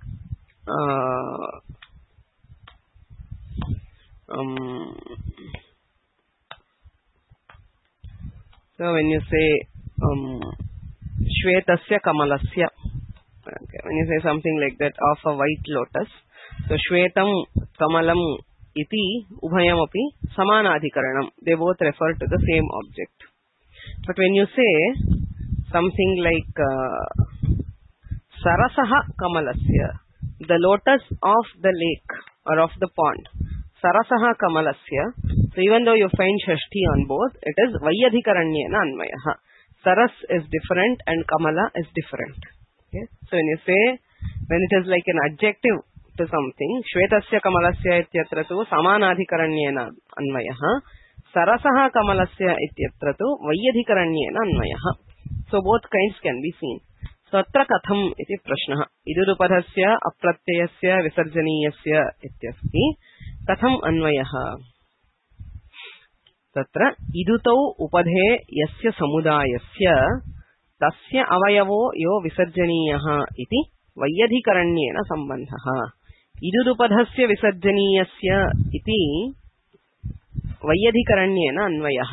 so when you say Shvetasya Kamalasya, okay, when you say something like that of a white lotus, so Shvetam Kamalam iti ubhayam api samanadhikaranam, they both refer to the same object. But when you say something like Sarasaha Kamalasya, the lotus of the lake or of the pond, Sarasaha Kamalasya, so even though you find Shashti on both, it is Vayadhikaranyena Anmayaha. Saras is different and Kamala is different. Okay? So when you say, when it is like an adjective to something, Shvetasya Kamalasya ityatra tu Samanadhikaranyena Anmayaha, Sarasaha Kamalasya ityatra tu Vayadhikaranyena Anmayaha. So both kinds can be seen. So atra katham iti prashnaha. Idudupadhasya apratyayasya visarjaniyasya ityasti. Katham anvayaha. तत्र इदुतौ उपधे यस्य समुदायस्य तस्य अवयवो यो विसर्जनीयः इति वैयधिकरण्येन सम्बन्धः. इदुदुपधस्य विसर्जनीयस्य इति वैयधिकरण्येन अन्वयः.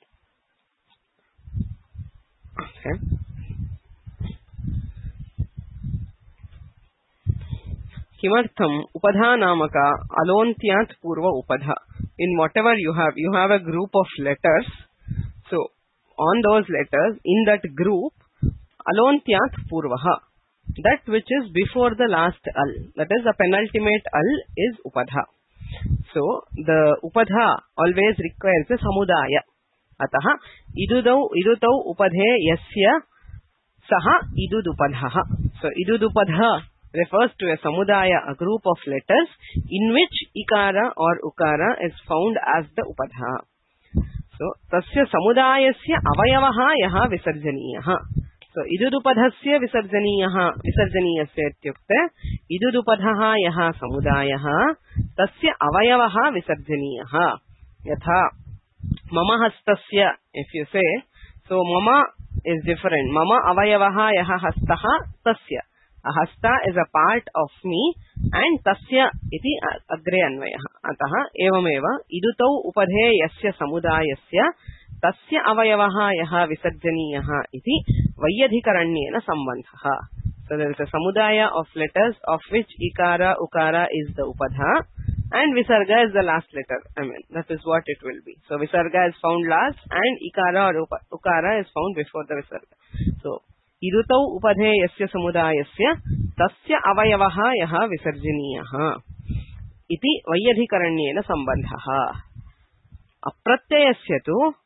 किमर्थम्? उपधा नामक अलोन्त्यात् पूर्व उपधा. In whatever you have a group of letters. So on those letters, in that group, alontyat purvaha, that which is before the last al, that is the penultimate al, is upadha. So the upadha always requires a samudaya. Ataha idutau upadhe yasya saha idudupadha. So idudupadha refers to a samudaya, a group of letters in which ikara or ukara is found as the upadha. So tasya samudayasya avayavaha yaha visarjaniyaha. So idudupadhasya visarjaniyasya ityukte idudupadhaha yaha samudayaha tasya avayavaha visarjaniyaha. Yatha mama hastasya, if you say, so mama is different. Mama avayavaha yaha hastaha tasya. A hasta is a part of me and tasya iti agre anvayaha. Ataha evameva idutau upadhe yasya samudayasya tasya avayavaha yaha visarjaniyaha iti vayadhikaranyena sambandhaha. So there is a samudaya of letters of which ikara, ukara is the upadha and visarga is the last letter. I mean, that is what it will be. So visarga is found last and ikara or ukara is found before the visarga. So idutau upadhe yasya samudayasya tasya avayavaha yaha visarjaniyaha iti vayadhikaranyena sambandhaha. Apratyayasya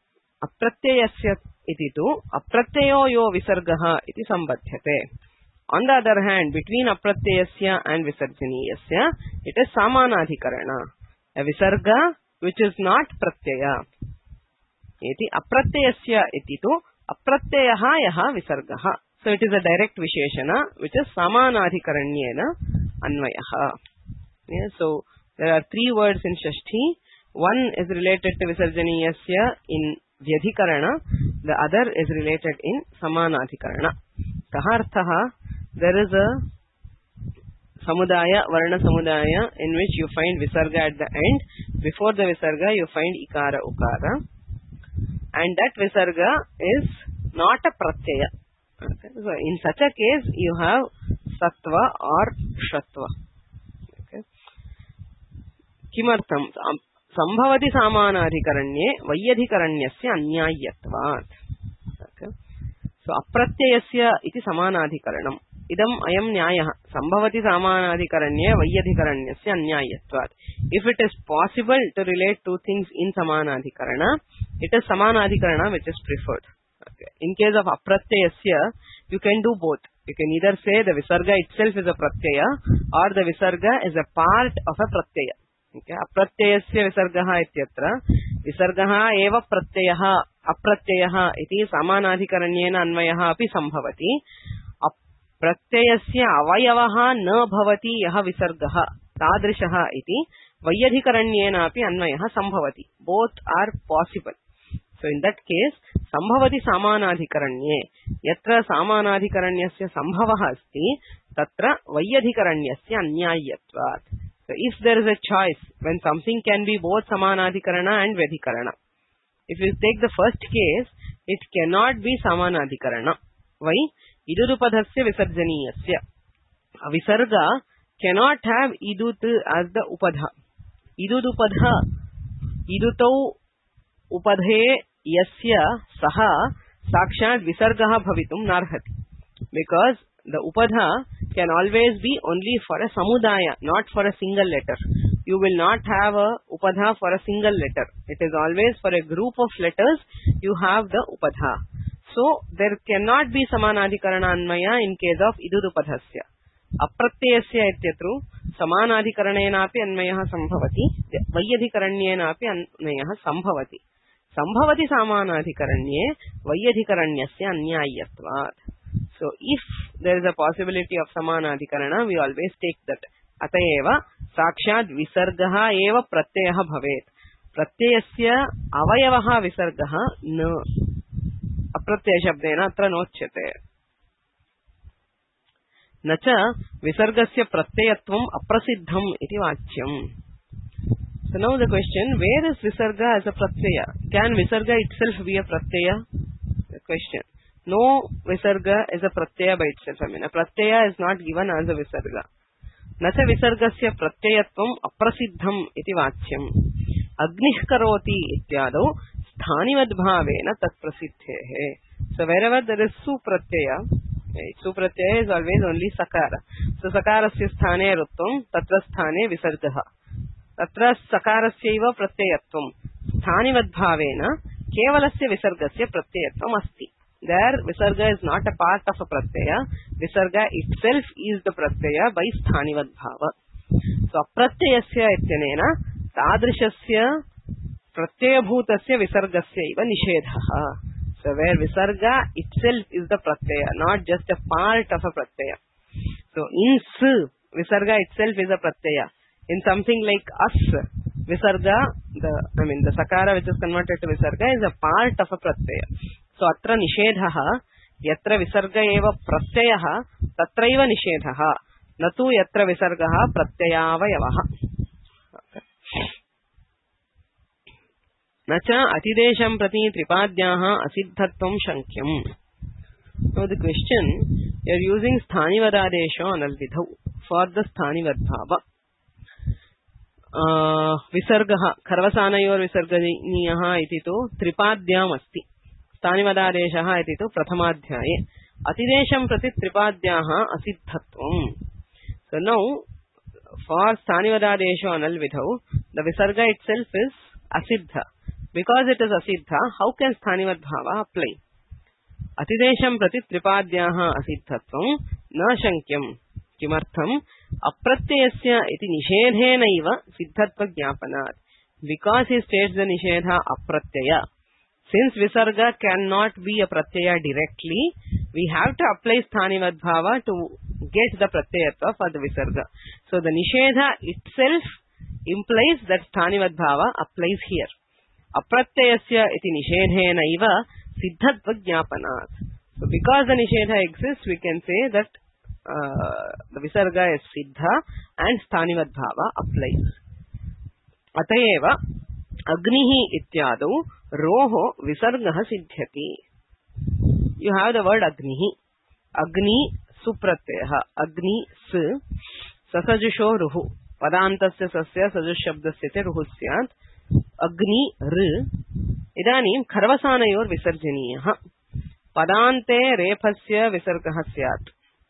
iti tu apratyayo yo visargaha iti sambadhyate. On the other hand, between apratyayasya and visarjaniyasya, it is samanadhikarana, a visarga which is not pratyaya. Iti apratyayasya iti tu apratyayaha yaha visargaha. So it is a direct visheshana which is samanadhikaranyena anvayaha. Yeah, so there are three words in Shashti. One is related to visarjaniyasya in Vyadhikarana, the other is related in Samanadhikarana. Kaharthaha, there is a Samudaya, Varna Samudaya, in which you find Visarga at the end. Before the Visarga, you find Ikara, Ukara. And that Visarga is not a Pratyaya. Okay. So, in such a case, you have Sattva or Shatva. Okay. Kimartham? Sambhavati Samanadhikaranye, Vayyadhikaranyasya Anyayatvat. Okay. So, Apratyayasya iti Samanadhikaranam. Idam ayam nyayah. Sambhavati Samanadhikaranye, Vayyadhikaranyasya Anyayatvat. If it is possible to relate two things in Samanadhikarana, it is Samanadhikarana which is preferred. Okay. In case of Apratyayasya, you can do both. You can either say the Visarga itself is a Pratyaya or the Visarga is a part of a Pratyaya. Okay. Apratyayasya Visargaha ityatra Visargaha eva Pratyayaha Apratyayaha iti Samanadhikaranyena Anvayaha api sambhavati. Pratyayasya avayavaha na bhavati yaha Visargaha tadrishaha iti Vayyadhikaranyena api Anvayaha sambhavati. Both are possible. So in that case, Sambhavati Samanadhikaranye, Yatra Samanadhikaranyasya Sambhavaha asti, Tatra Vayyadhikaranyasya Anyayatvat. So if there is a choice, when something can be both Samanadhikarana and Vyadhikarana. If you take the first case, it cannot be Samanadhikarana. Why? Idudupadhasya Visarjaniyasya. A Visarga cannot have Idut as the Upadha. Idudupadha, Idutau Upadhe Yasya Saha Sakshat Visargaha Bhavitum Narhati. Because the Upadha can always be only for a Samudaya, not for a single letter. You will not have a Upadha for a single letter. It is always for a group of letters you have the Upadha. So, there cannot be Samanadhikarana Anmaya in case of Idudupadhasya. Apratyayasya ityatru Samanadhikaranena api Anmayaha Sambhavati, Vayyadhikaranyena api Anmayaha Sambhavati. Sambhavati Samanadhikaranye, Vayyadhikaranyasya Anyayatvat. So, if there is a possibility of Samanadhikarana, we always take that. Atayeva Sakshat Visargaha eva Pratyayaha Bhavet. Pratyayasya Avayavaha Visargaha na Apratyaya Shabdena atra nochyate. Nacha Visargasya Pratyayatvam Aprasiddham iti Vachyam. So now the question, where is Visarga as a Pratyaya? Can Visarga itself be a Pratyaya? The question. No Visarga is a Pratyaya by itself. I mean, a Pratyaya is not given as a Visarga. Nacha Visargasya Pratyayatvam Aprasiddham iti Vachyam. Agnih karoti ityado Sthanivadbhavena tat prasiddhehe. So wherever there is Supratyaya, Supratyaya is always only Sakara. So Sakarasya sthane rutvam, tatra sthane Visargaha. Tatra Sakarasyaiva Pratyayatvam. Sthanivadbhavena Kevalasya Visargasya Pratyayatvam asti. There Visarga is not a part of a Pratyaya. Visarga itself is the Pratyaya by Sthanivadbhava. So Apratyayasya ityanena Tadrishasya Pratyayabhutasya Visargasya iva nishedhaha. So where Visarga itself is the Pratyaya, not just a part of a Pratyaya. So in S, Visarga itself is a Pratyaya. In something like As, Visarga, the Sakara which is converted to Visarga is a part of a Pratyaya. So atra nishedhaha, yatra Visarga eva Pratyayaha, tatraiva nishedhaha, natu yatra Visargaha Pratyayavayavaha. Nacha atidesham prati tripadyaha asiddhatvam shankyam. Now the question, you are using sthanivadadesha analvidhau for the sthanivadbhava. Visargaha, Kharvasanayor Visarganiyaha iti tu tripadyam asti. Sthanivadadeshaha iti tu prathamadhyaye. Atidesham prati tripadyaha asiddhatvam. So now, for sthanivadadesha analvidhau, the Visarga itself is asiddha. Because it is asiddha, how can sthanivadbhava apply? Atidesham prati tripadyaha asiddhatvam na shankyam. Kimartham apratyayasya iti nishedhenaiva siddhatva jnapanat. Because he states the nishedha apratyaya. Since Visarga cannot be a Pratyaya directly, we have to apply sthanivadbhava to get the Pratyayatva for the Visarga. So the nishedha itself implies that sthanivadbhava applies here. apratyayasya iti nishedhenaiva siddhatva jnapanaat. So because the nishedha exists, we can say that the visarga is siddha and sthanivat bhava applies. Atayeva agnihi ityadau roho visargah siddhyati. You have the word agnihi. Agni supratyah. Agni su sasajusho ruhu. Padantasya sasya sajush shabdasya te ruhu syat. Agni r. Idanim kharvasanayor visarjaniyah. Padante rephasya visargah syat.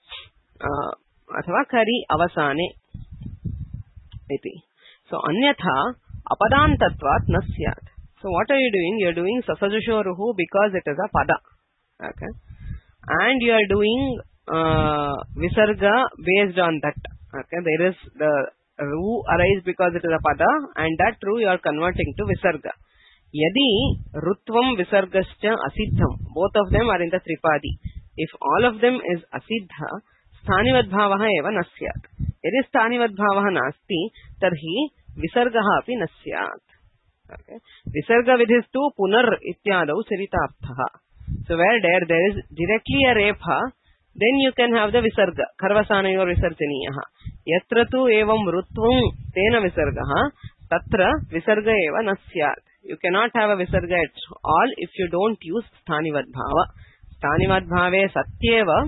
अथवा करी अवसाने इति. So अन्यथा apadantatvat न स्यात्. So what are you doing? You are doing sasajusho ruhu because it is a pada. Okay. And you are doing visarga based on that. Okay. There is the ruhu arise because it is a pada, and that ruhu you are converting to visarga. Yadi rutvam visargascha asiddham. Both of them are in the tripadi. If all of them is asiddha, स्थानिवद् भावः एव न स्यात्. यदि स्थानिवद् भावः नास्ति तर्हि विसर्गः अपि न स्यात्. विसर्ग विधिस्तु पुनर् इत्यादौ चरितार्थः. So where there is directly a repha, then you can have the visarga. Kharvasanayor visarjaniyah. Yatra tu evam rutvam tena visargah tatra visarga eva na syat. You cannot have a visarga at all if you don't use स्थानिवद् bhava. स्थानिवद् bhave satyeva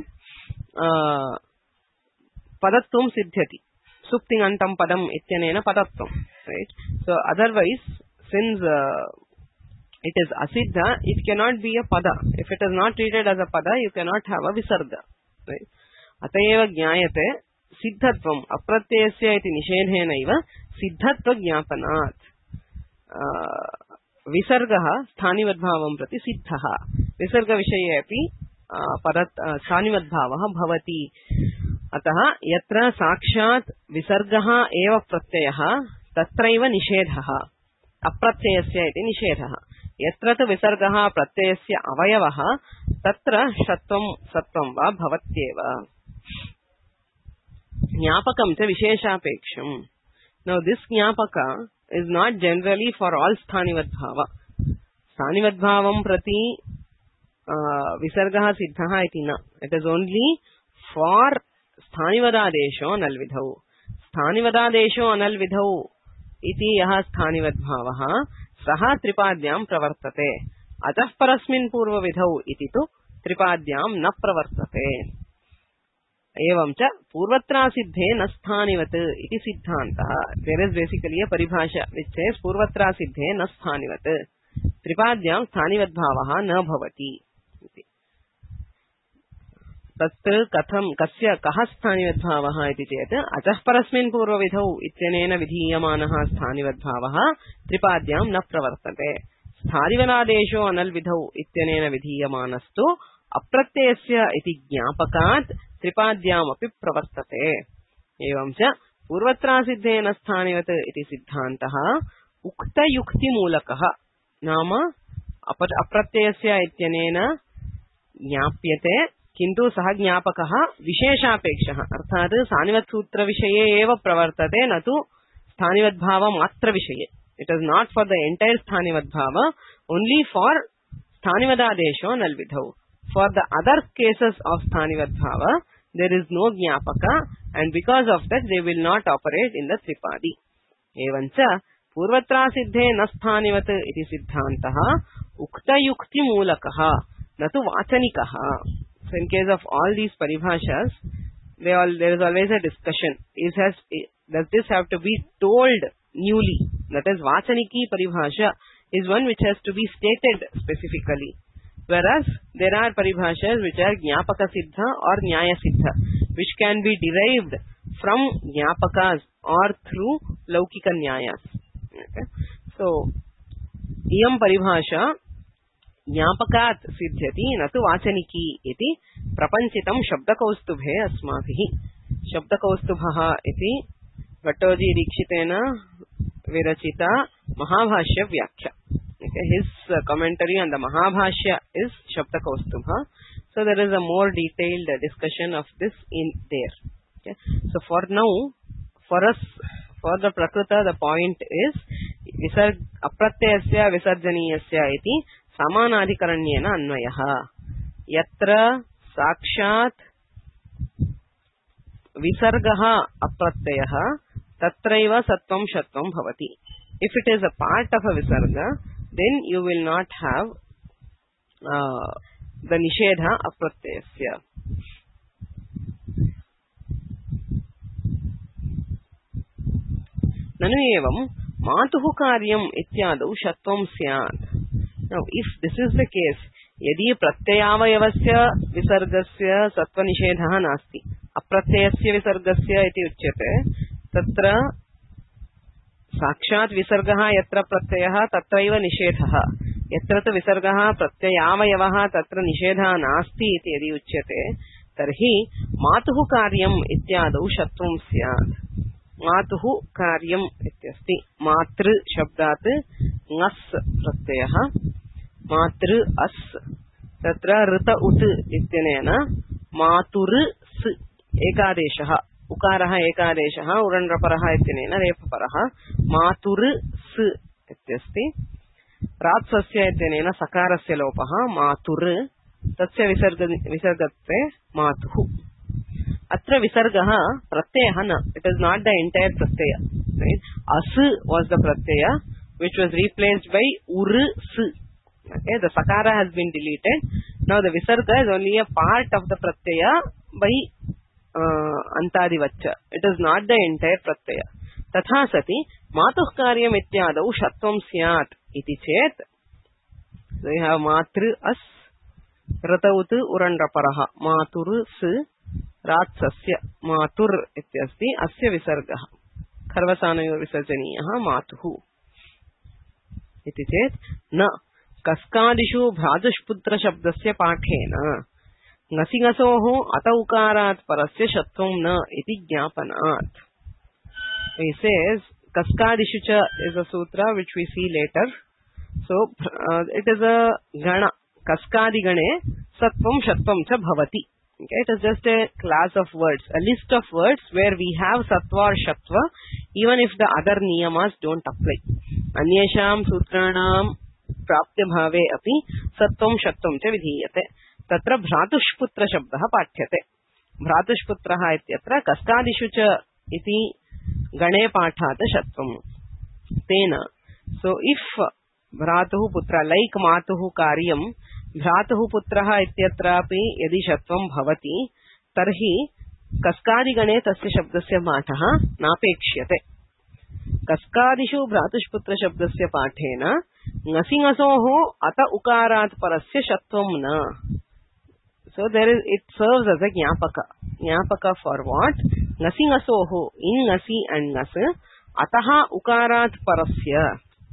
padatvam siddhyati. Suptingantam padam ityanena padatvam. Right? So otherwise, since it is asiddha, it cannot be a pada. If it is not treated as a pada, you cannot have a visarga. Right? Atayeva jnayate siddhatvam apratyayasya iti nishedhenaiva siddhatva jnapanat. Visargah sthanivad-bhavam prati siddhaha. Visarga vishaye api स्थानिवद्भावः भवति. अतः यत्र साक्षात् विसर्गः एव प्रत्ययः तत्रैव निषेधः. अप्रत्ययस्य इति निषेधः. यत्र तु विसर्गः प्रत्ययस्य अवयवः तत्र षत्वं सत्वं वा भवत्येव. ज्ञापकं च विशेषापेक्षम्. Now this ज्ञापक is not generally for all स्थानिवद्भाव. स्थानिवद्भावं प्रति visargah siddhah iti na. It is only for sthanivadadesho analvidhau. Sthanivadadesho analvidhau iti yaha sthanivadbhavah saha tripadyam pravartate. Atah parasmin purvavidhau iti tu tripadyam na pravartate. Evam cha purvatra siddhe na sthanivat iti siddhantah. There is basically a paribhasha which says purvatra siddhe na sthanivat. Tripadyam sthanivadbhavah na bhavati. तत् कथं कस्य कः स्थानिवद्भावः इति चेत् अतः परस्मिन् पूर्वविधौ इत्यनेन विधीयमानः स्थानिवद्भावः त्रिपाद्यां न प्रवर्तते. स्थानिवदादेशो अनल्विधौ इत्यनेन विधीयमानस्तु अप्रत्ययस्य इति ज्ञापकात् त्रिपाद्यामपि प्रवर्तते. एवं च पूर्वत्रासिद्धेन स्थानिवत् इति सिद्धान्तः उक्तयुक्तिमूलकः. नाम अप्रत्ययस्य इत्यनेन ज्ञाप्यते किंतु सह ज्ञापकः विशेषापेक्षः. अर्थात् स्थानिवत् सूत्र विषये एव प्रवर्तते, न तु स्थानिवद् भाव मात्र विषये. It is not for the entire स्थानिवद् भाव, ओनली फॉर स्थानिवदादेशो नल्विधौ. For the other cases of स्थानिवद् भाव देयर इज नो ज्ञापक, and because of that they will not operate in the त्रिपादी. एवं च पूर्वत्रा सिद्धे न स्थानिवत् इति सिद्धान्तः उक्तयुक्तिमूलकः न तु वाचनिकः. So in case of all these paribhashas, there is always a discussion. Does this have to be told newly? That is, vachaniki paribhasha is one which has to be stated specifically. Whereas there are paribhashas which are jnapaka siddha or nyaya siddha, which can be derived from jnapakas or through laukika nyayas. Okay? So, iyam paribhasha ज्ञापकात् सिद्ध्यति न तु वाचनिकी इति प्रपञ्चितं शब्दकौस्तुभे अस्माभिः. शब्दकौस्तुभः इति भट्टोजी दीक्षितेन विरचिता महाभाष्य व्याख्या. His commentary on the Mahabhashya is Shabdakaustubha. So there is a more detailed discussion of this in there. Okay. So for now, for us, for the Prakrita, the point is अप्रत्ययस्य विसर्जनीयस्य इति समानाधिकरण्येन अन्वयः यत्र साक्षात् विसर्गः अप्रत्ययः तत्रैव सत्वं षत्वं भवति. If it is a part of a visarga, then you will not have the nishedha apratyayasya. Nanu evam matuh karyam ityadau shatvam syat. Now, if this is the case, यदि प्रत्ययावयवस्य विसर्गस्य सत्वनिषेधः नास्ति अप्रत्ययस्य विसर्गस्य इति उच्यते तत्र साक्षात् विसर्गः यत्र प्रत्ययः तत्रैव निषेधः यत्र तु विसर्गः प्रत्ययावयवः तत्र निषेधः नास्ति इति यदि उच्यते तर्हि मातुः कार्यम् इत्यादौ शत्रुं स्यात्. मातुः कार्यम् इत्यस्ति मातृ शब्दात् ङस् प्रत्ययः मातृ अस् तत्र ऋत उत् इत्यनेन मातुर् स् एकादेशः उकारः एकादेशः उरण्रपरः इत्यनेन रेफपरः मातुर् स् इत्यस्ति. रात्सस्य इत्यनेन सकारस्य लोपः मातुर् तस्य विसर्गत्वे मातुः. अत्र विसर्गः प्रत्ययः न, it is not the entire प्रत्यय. अस् वाज द प्रत्यय which was replaced by ur s. Okay, the sakara has been deleted. Now the visarga is only a part of the pratyaya by antadivaccha. It is not the entire pratyaya. Tatha sati matuh karyam ityadau shatvam syat iti chet. So we have matru as rataut urandraparaha matur s ratsasya matur ityasti asya visargah kharvasanayor visarjaniyah matuh iti chet na कस्कादिषु भ्रातुष्पुत्र शब्दस्य पाठेन ngasingasoho ata ukarat parasya shatvam na iti jnapanat. He says kaskadishu cha is a sutra which we see later. So it is a gana kaskadi gane satvam shatvam cha bhavati. Okay, it is just a class of words, a list of words where we have satva or shatva even if the other niyamas don't apply. Anyesham sutranam प्राप्त्य भावे अपि सत्वं षत्वं च विधीयते. तत्र भ्रातुष्पुत्र शब्दः पाठ्यते. भ्रातुष्पुत्रः इत्यत्र कस्कादिषु च इति गणे पाठात् षत्वं तेन. सो इफ भ्रातुः पुत्र लाइक मातुः कार्यं भ्रातुः पुत्रः इत्यत्रापि यदि षत्वं भवति तर्हि कस्कादिगणे तस्य शब्दस्य पाठः नापेक्ष्यते. कस्कादिषु भ्रातुष्पुत्र शब्दस्य पाठेन ngasingasoho ata ukarat parasya shatvam na. So there is, it serves as a jnapaka for what? Ngasingasoho, in ngasi and ngas, ataha ukarat parasya.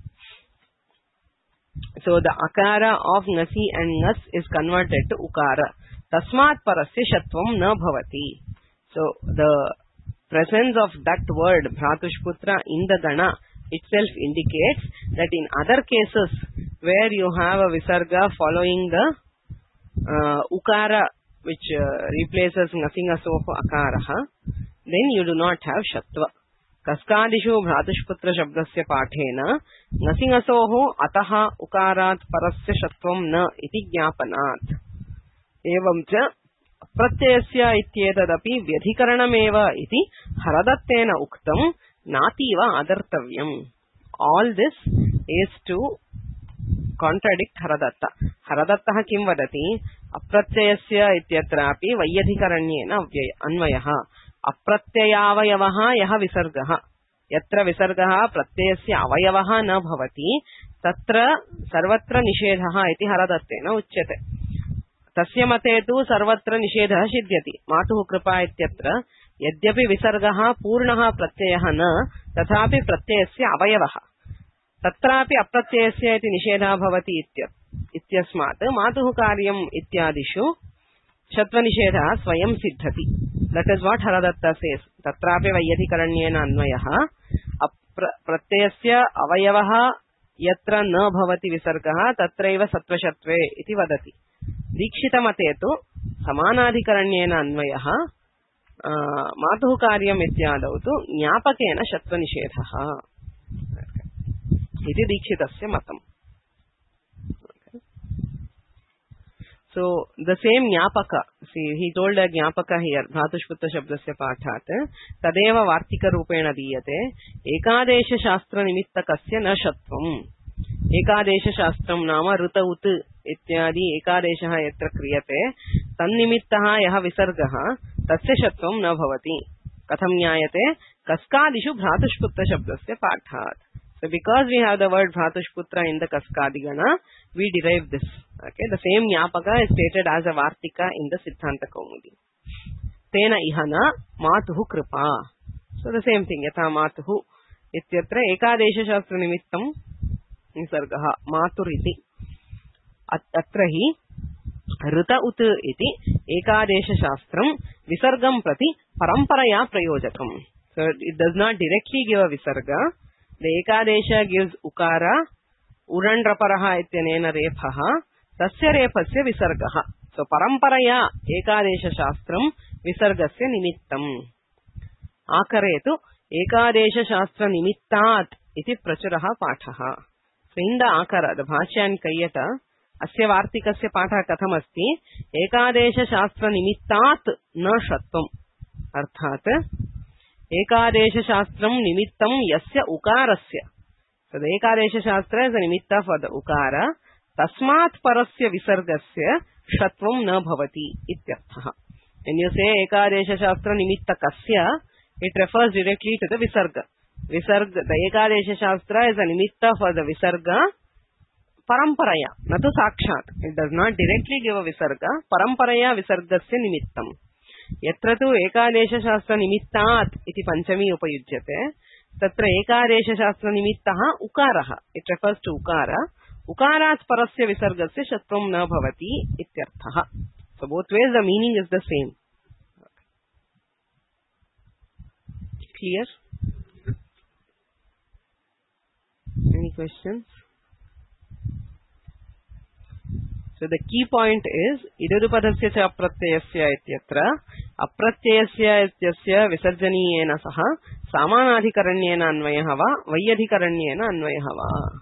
So the akara of ngasi and ngas is converted to ukara. Tasmat parasya shatvam na bhavati. So the presence of that word bhratushputra in the gana itself indicates that in other cases where you have a visarga following the ukara which replaces ngasingasoho akaraha, then you do not have shatva. Kaskadishu bhratushputra shabdasya pathena ngasingasoho ataha ukarat parasya shatvam na iti jnapanat. Evam cha pratyayasya ityetadapi vyadhikaranameva iti haradattena uktam nativa adartavyam. All this is to contradict Haradatta. Haradattah kim vadati apratyayasya ityatrapi vayyadhikaranyena anvayaha apratyayavayavaha yaha visargaha yatra visargaha pratyayasya avayavaha na bhavati tatra sarvatra nishedhaha iti Haradattena uchyate. Tasya mate tu sarvatra nishedhaha siddhyati matuh kripa ityatra यद्यपि विसर्गः पूर्णः प्रत्ययः न तथापि प्रत्ययस्य अवयवः तत्रापि अप्रत्ययस्य इति निषेधः भवति इत्यस्मात् मातुः कार्यम् इत्यादिषु षत्वनिषेधः स्वयं सिद्धति. That is what Haradatta says. तत्रापि वैयधिकरण्येन अन्वयः प्रत्ययस्य अवयवः यत्र न भवति विसर्गः तत्रैव सत्वशत्वे इति वदति. दीक्षितमते तु समानाधिकरण्येन अन्वयः मातुः कार्यम् इत्यादौ तु ज्ञापकेन षत्वनिषेधः. इति दीक्षितस्य मतम्. So the same Jnapaka, see he told a Jnapaka here, Bhratushputta Shabdasya Pathat, Tadeva Vartika Rupena Diyate, Ekadesha Shastra Nimittakasya na Shatvam. Ekadesha Shastram Nama Ruta Ut Ityadi Ekadeshaha Yatra Kriyate, Tannimittaha Yaha Visargaha, Tasya Shatvam na Bhavati. Katham Nyayate, Kaskadishu Bhratushputta Shabdasya Pathat. So because we have the word Bhratushputra in the Kaskadigana, we derive this. Okay, the same Jnapaka is stated as a Vartika in the Siddhanta Kaumudi. Tena ihana matuhu kripa. So the same thing. Yatha matuhu ityatra ekadesha shastra nimittam nisargaha maturiti. Atra hi ruta ut iti ekadesha shastram visargam prati paramparaya prayojakam. So it does not directly give a visarga. The ekadesha gives ukara, urandraparaha ityanena rephaha, tasya rephasya visargaha. So paramparaya ekadesha shastram visargasya nimittam. Akaretu ekadesha shastra nimittat iti prachuraha pathaha. So in the akara, the bhashyan kayyata, asya vartikasya patha katham asti, ekadesha shastra nimittat na shatvam. Arthat, ekadesha shastram nimittam yasya ukarasya. So the ekadesha shastra is a nimitta for the ukara. Tasmat parasya visargasya shatvam na bhavati ityarthaha. When you say ekadesha shastra nimitta kasya, it refers directly to the visarga. Visarga, the ekadesha shastra is a nimitta for the visarga paramparaya, natu sakshat. It does not directly give a visarga. Paramparaya visargasya nimittam. Yatra tu ekadesha shastra nimittat iti panchami upayujyate. Tatra ekadesha shastra nimittaha ukaraha. It refers to ukara. Ukarat parasya visargasya shatvam na bhavati ityarthaha. So both ways the meaning is the same. Clear? Any questions? So the key point is idadupadasya cha apratyayasya ityatra apratyayasya ityasya visarjaniyena saha samanadhikaranyena anvayah va vayyadhikaranyena anvayah va.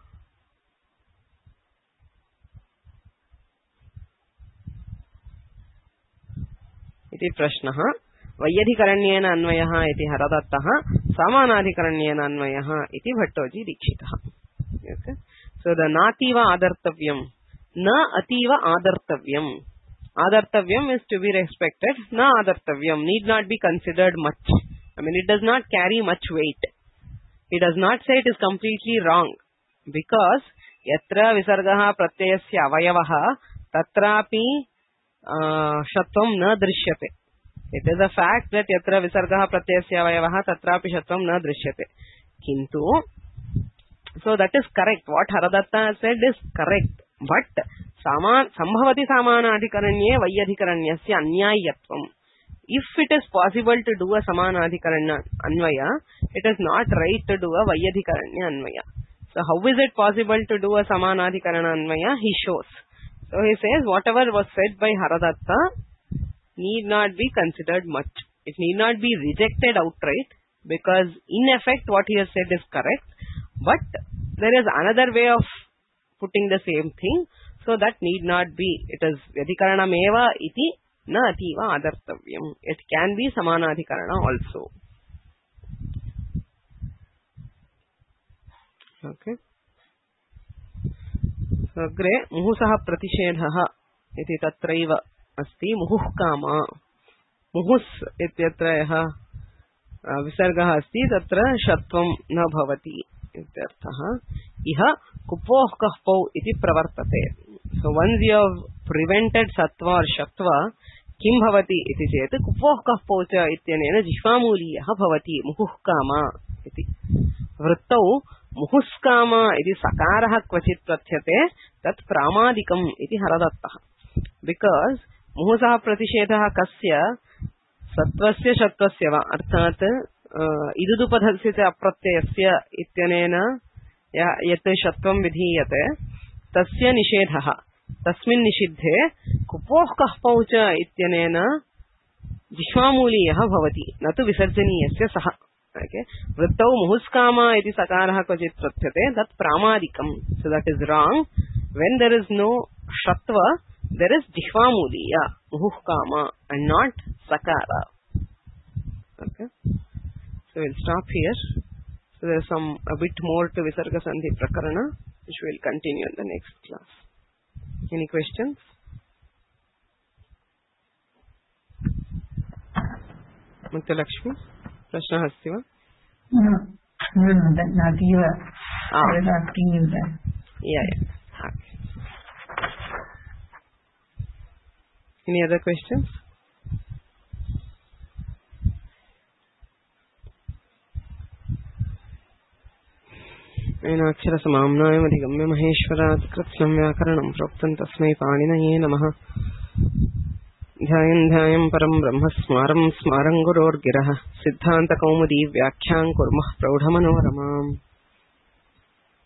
इति प्रश्नः वैयधिकरण्येन अन्वयः इति हरदत्तः समानाधिकरण्येन अन्वयः इति भट्टोजी दीक्षितः. Okay, so the नातीव आदर्तव्यम न अतीव आदर्तव्यम. Adartavyam is to be respected. Na adartavyam need not be considered much. I mean, it does not carry much weight. It does not say it is completely wrong, because yatra visargaha pratyayasya avayavaha tatrapi shatvam na drishyate. It is a fact that yatra visargaha pratyayasya avayavaha tatrapi shatvam na drishyate. Kintu, so that is correct. What Haradatta said is correct. But sambhavati samanadhikaranye vayyadhikaranyasya anyayatvam. If it is possible to do a samanadhikaranya anvaya, it is not right to do a vayyadhikaranya anvaya. So how is it possible to do a samanadhikaranya anvaya? He shows. So he says whatever was said by Haradatta need not be considered much. It need not be rejected outright, because in effect what he has said is correct. But there is another way of putting the same thing, so that need not be. It is Vyadhikarana meva iti na ativa adartavyam. It can be samanadhikarana also. Okay. So agre muhusaha pratishedhaha iti tatraiva asti muhuh kama. Muhus ityatra yaha visargaha asti tatra shatvam na bhavati ityarthaha. Iha kupoh kahpau iti pravartate. So once you have prevented sattva or shatva, kim bhavati iti chet kupoh kahpau cha ityanena jishvamuliyah bhavati muhuh kama iti. Vrittau muhuskama iti sakarah kvachit pratyate tat pramadikam iti Haradattah. Because muhusah pratishedhah kasya sattvasya shattvasya va arthat idudupadhasya cha apratyayasya ityanena yat shatvam vidhiyate tasya nishedhah tasmin nishidhe kupoh kahpau cha ityanena jishvamuliyah bhavati natu visarjaniyasya saha. Okay. Vrittau muhuskama iti sakarah kvachit pratyate, that pramadikam. So that is wrong. When there is no shatva, there is jihvamudiya, muhuskama, and not sakara. Okay. So we'll stop here. So there is a bit more to Visarga Sandhi Prakarana, which we will continue in the next class. Any questions? Muktalakshmi, Prashna Hastiva? No, not you. I was asking you that. Yeah. Okay. Any other questions? अक्षरसमाम्नायमधिगम्य महेश्वरात् कृत्स्नं व्याकरणं प्रोक्तं तस्मै पाणिनये नमः. ध्यायन् परं ब्रह्म स्मारं गुरोर्गिरः सिद्धान्तकौमुदी व्याख्यां कुर्मः प्रौढमनोरमाम्.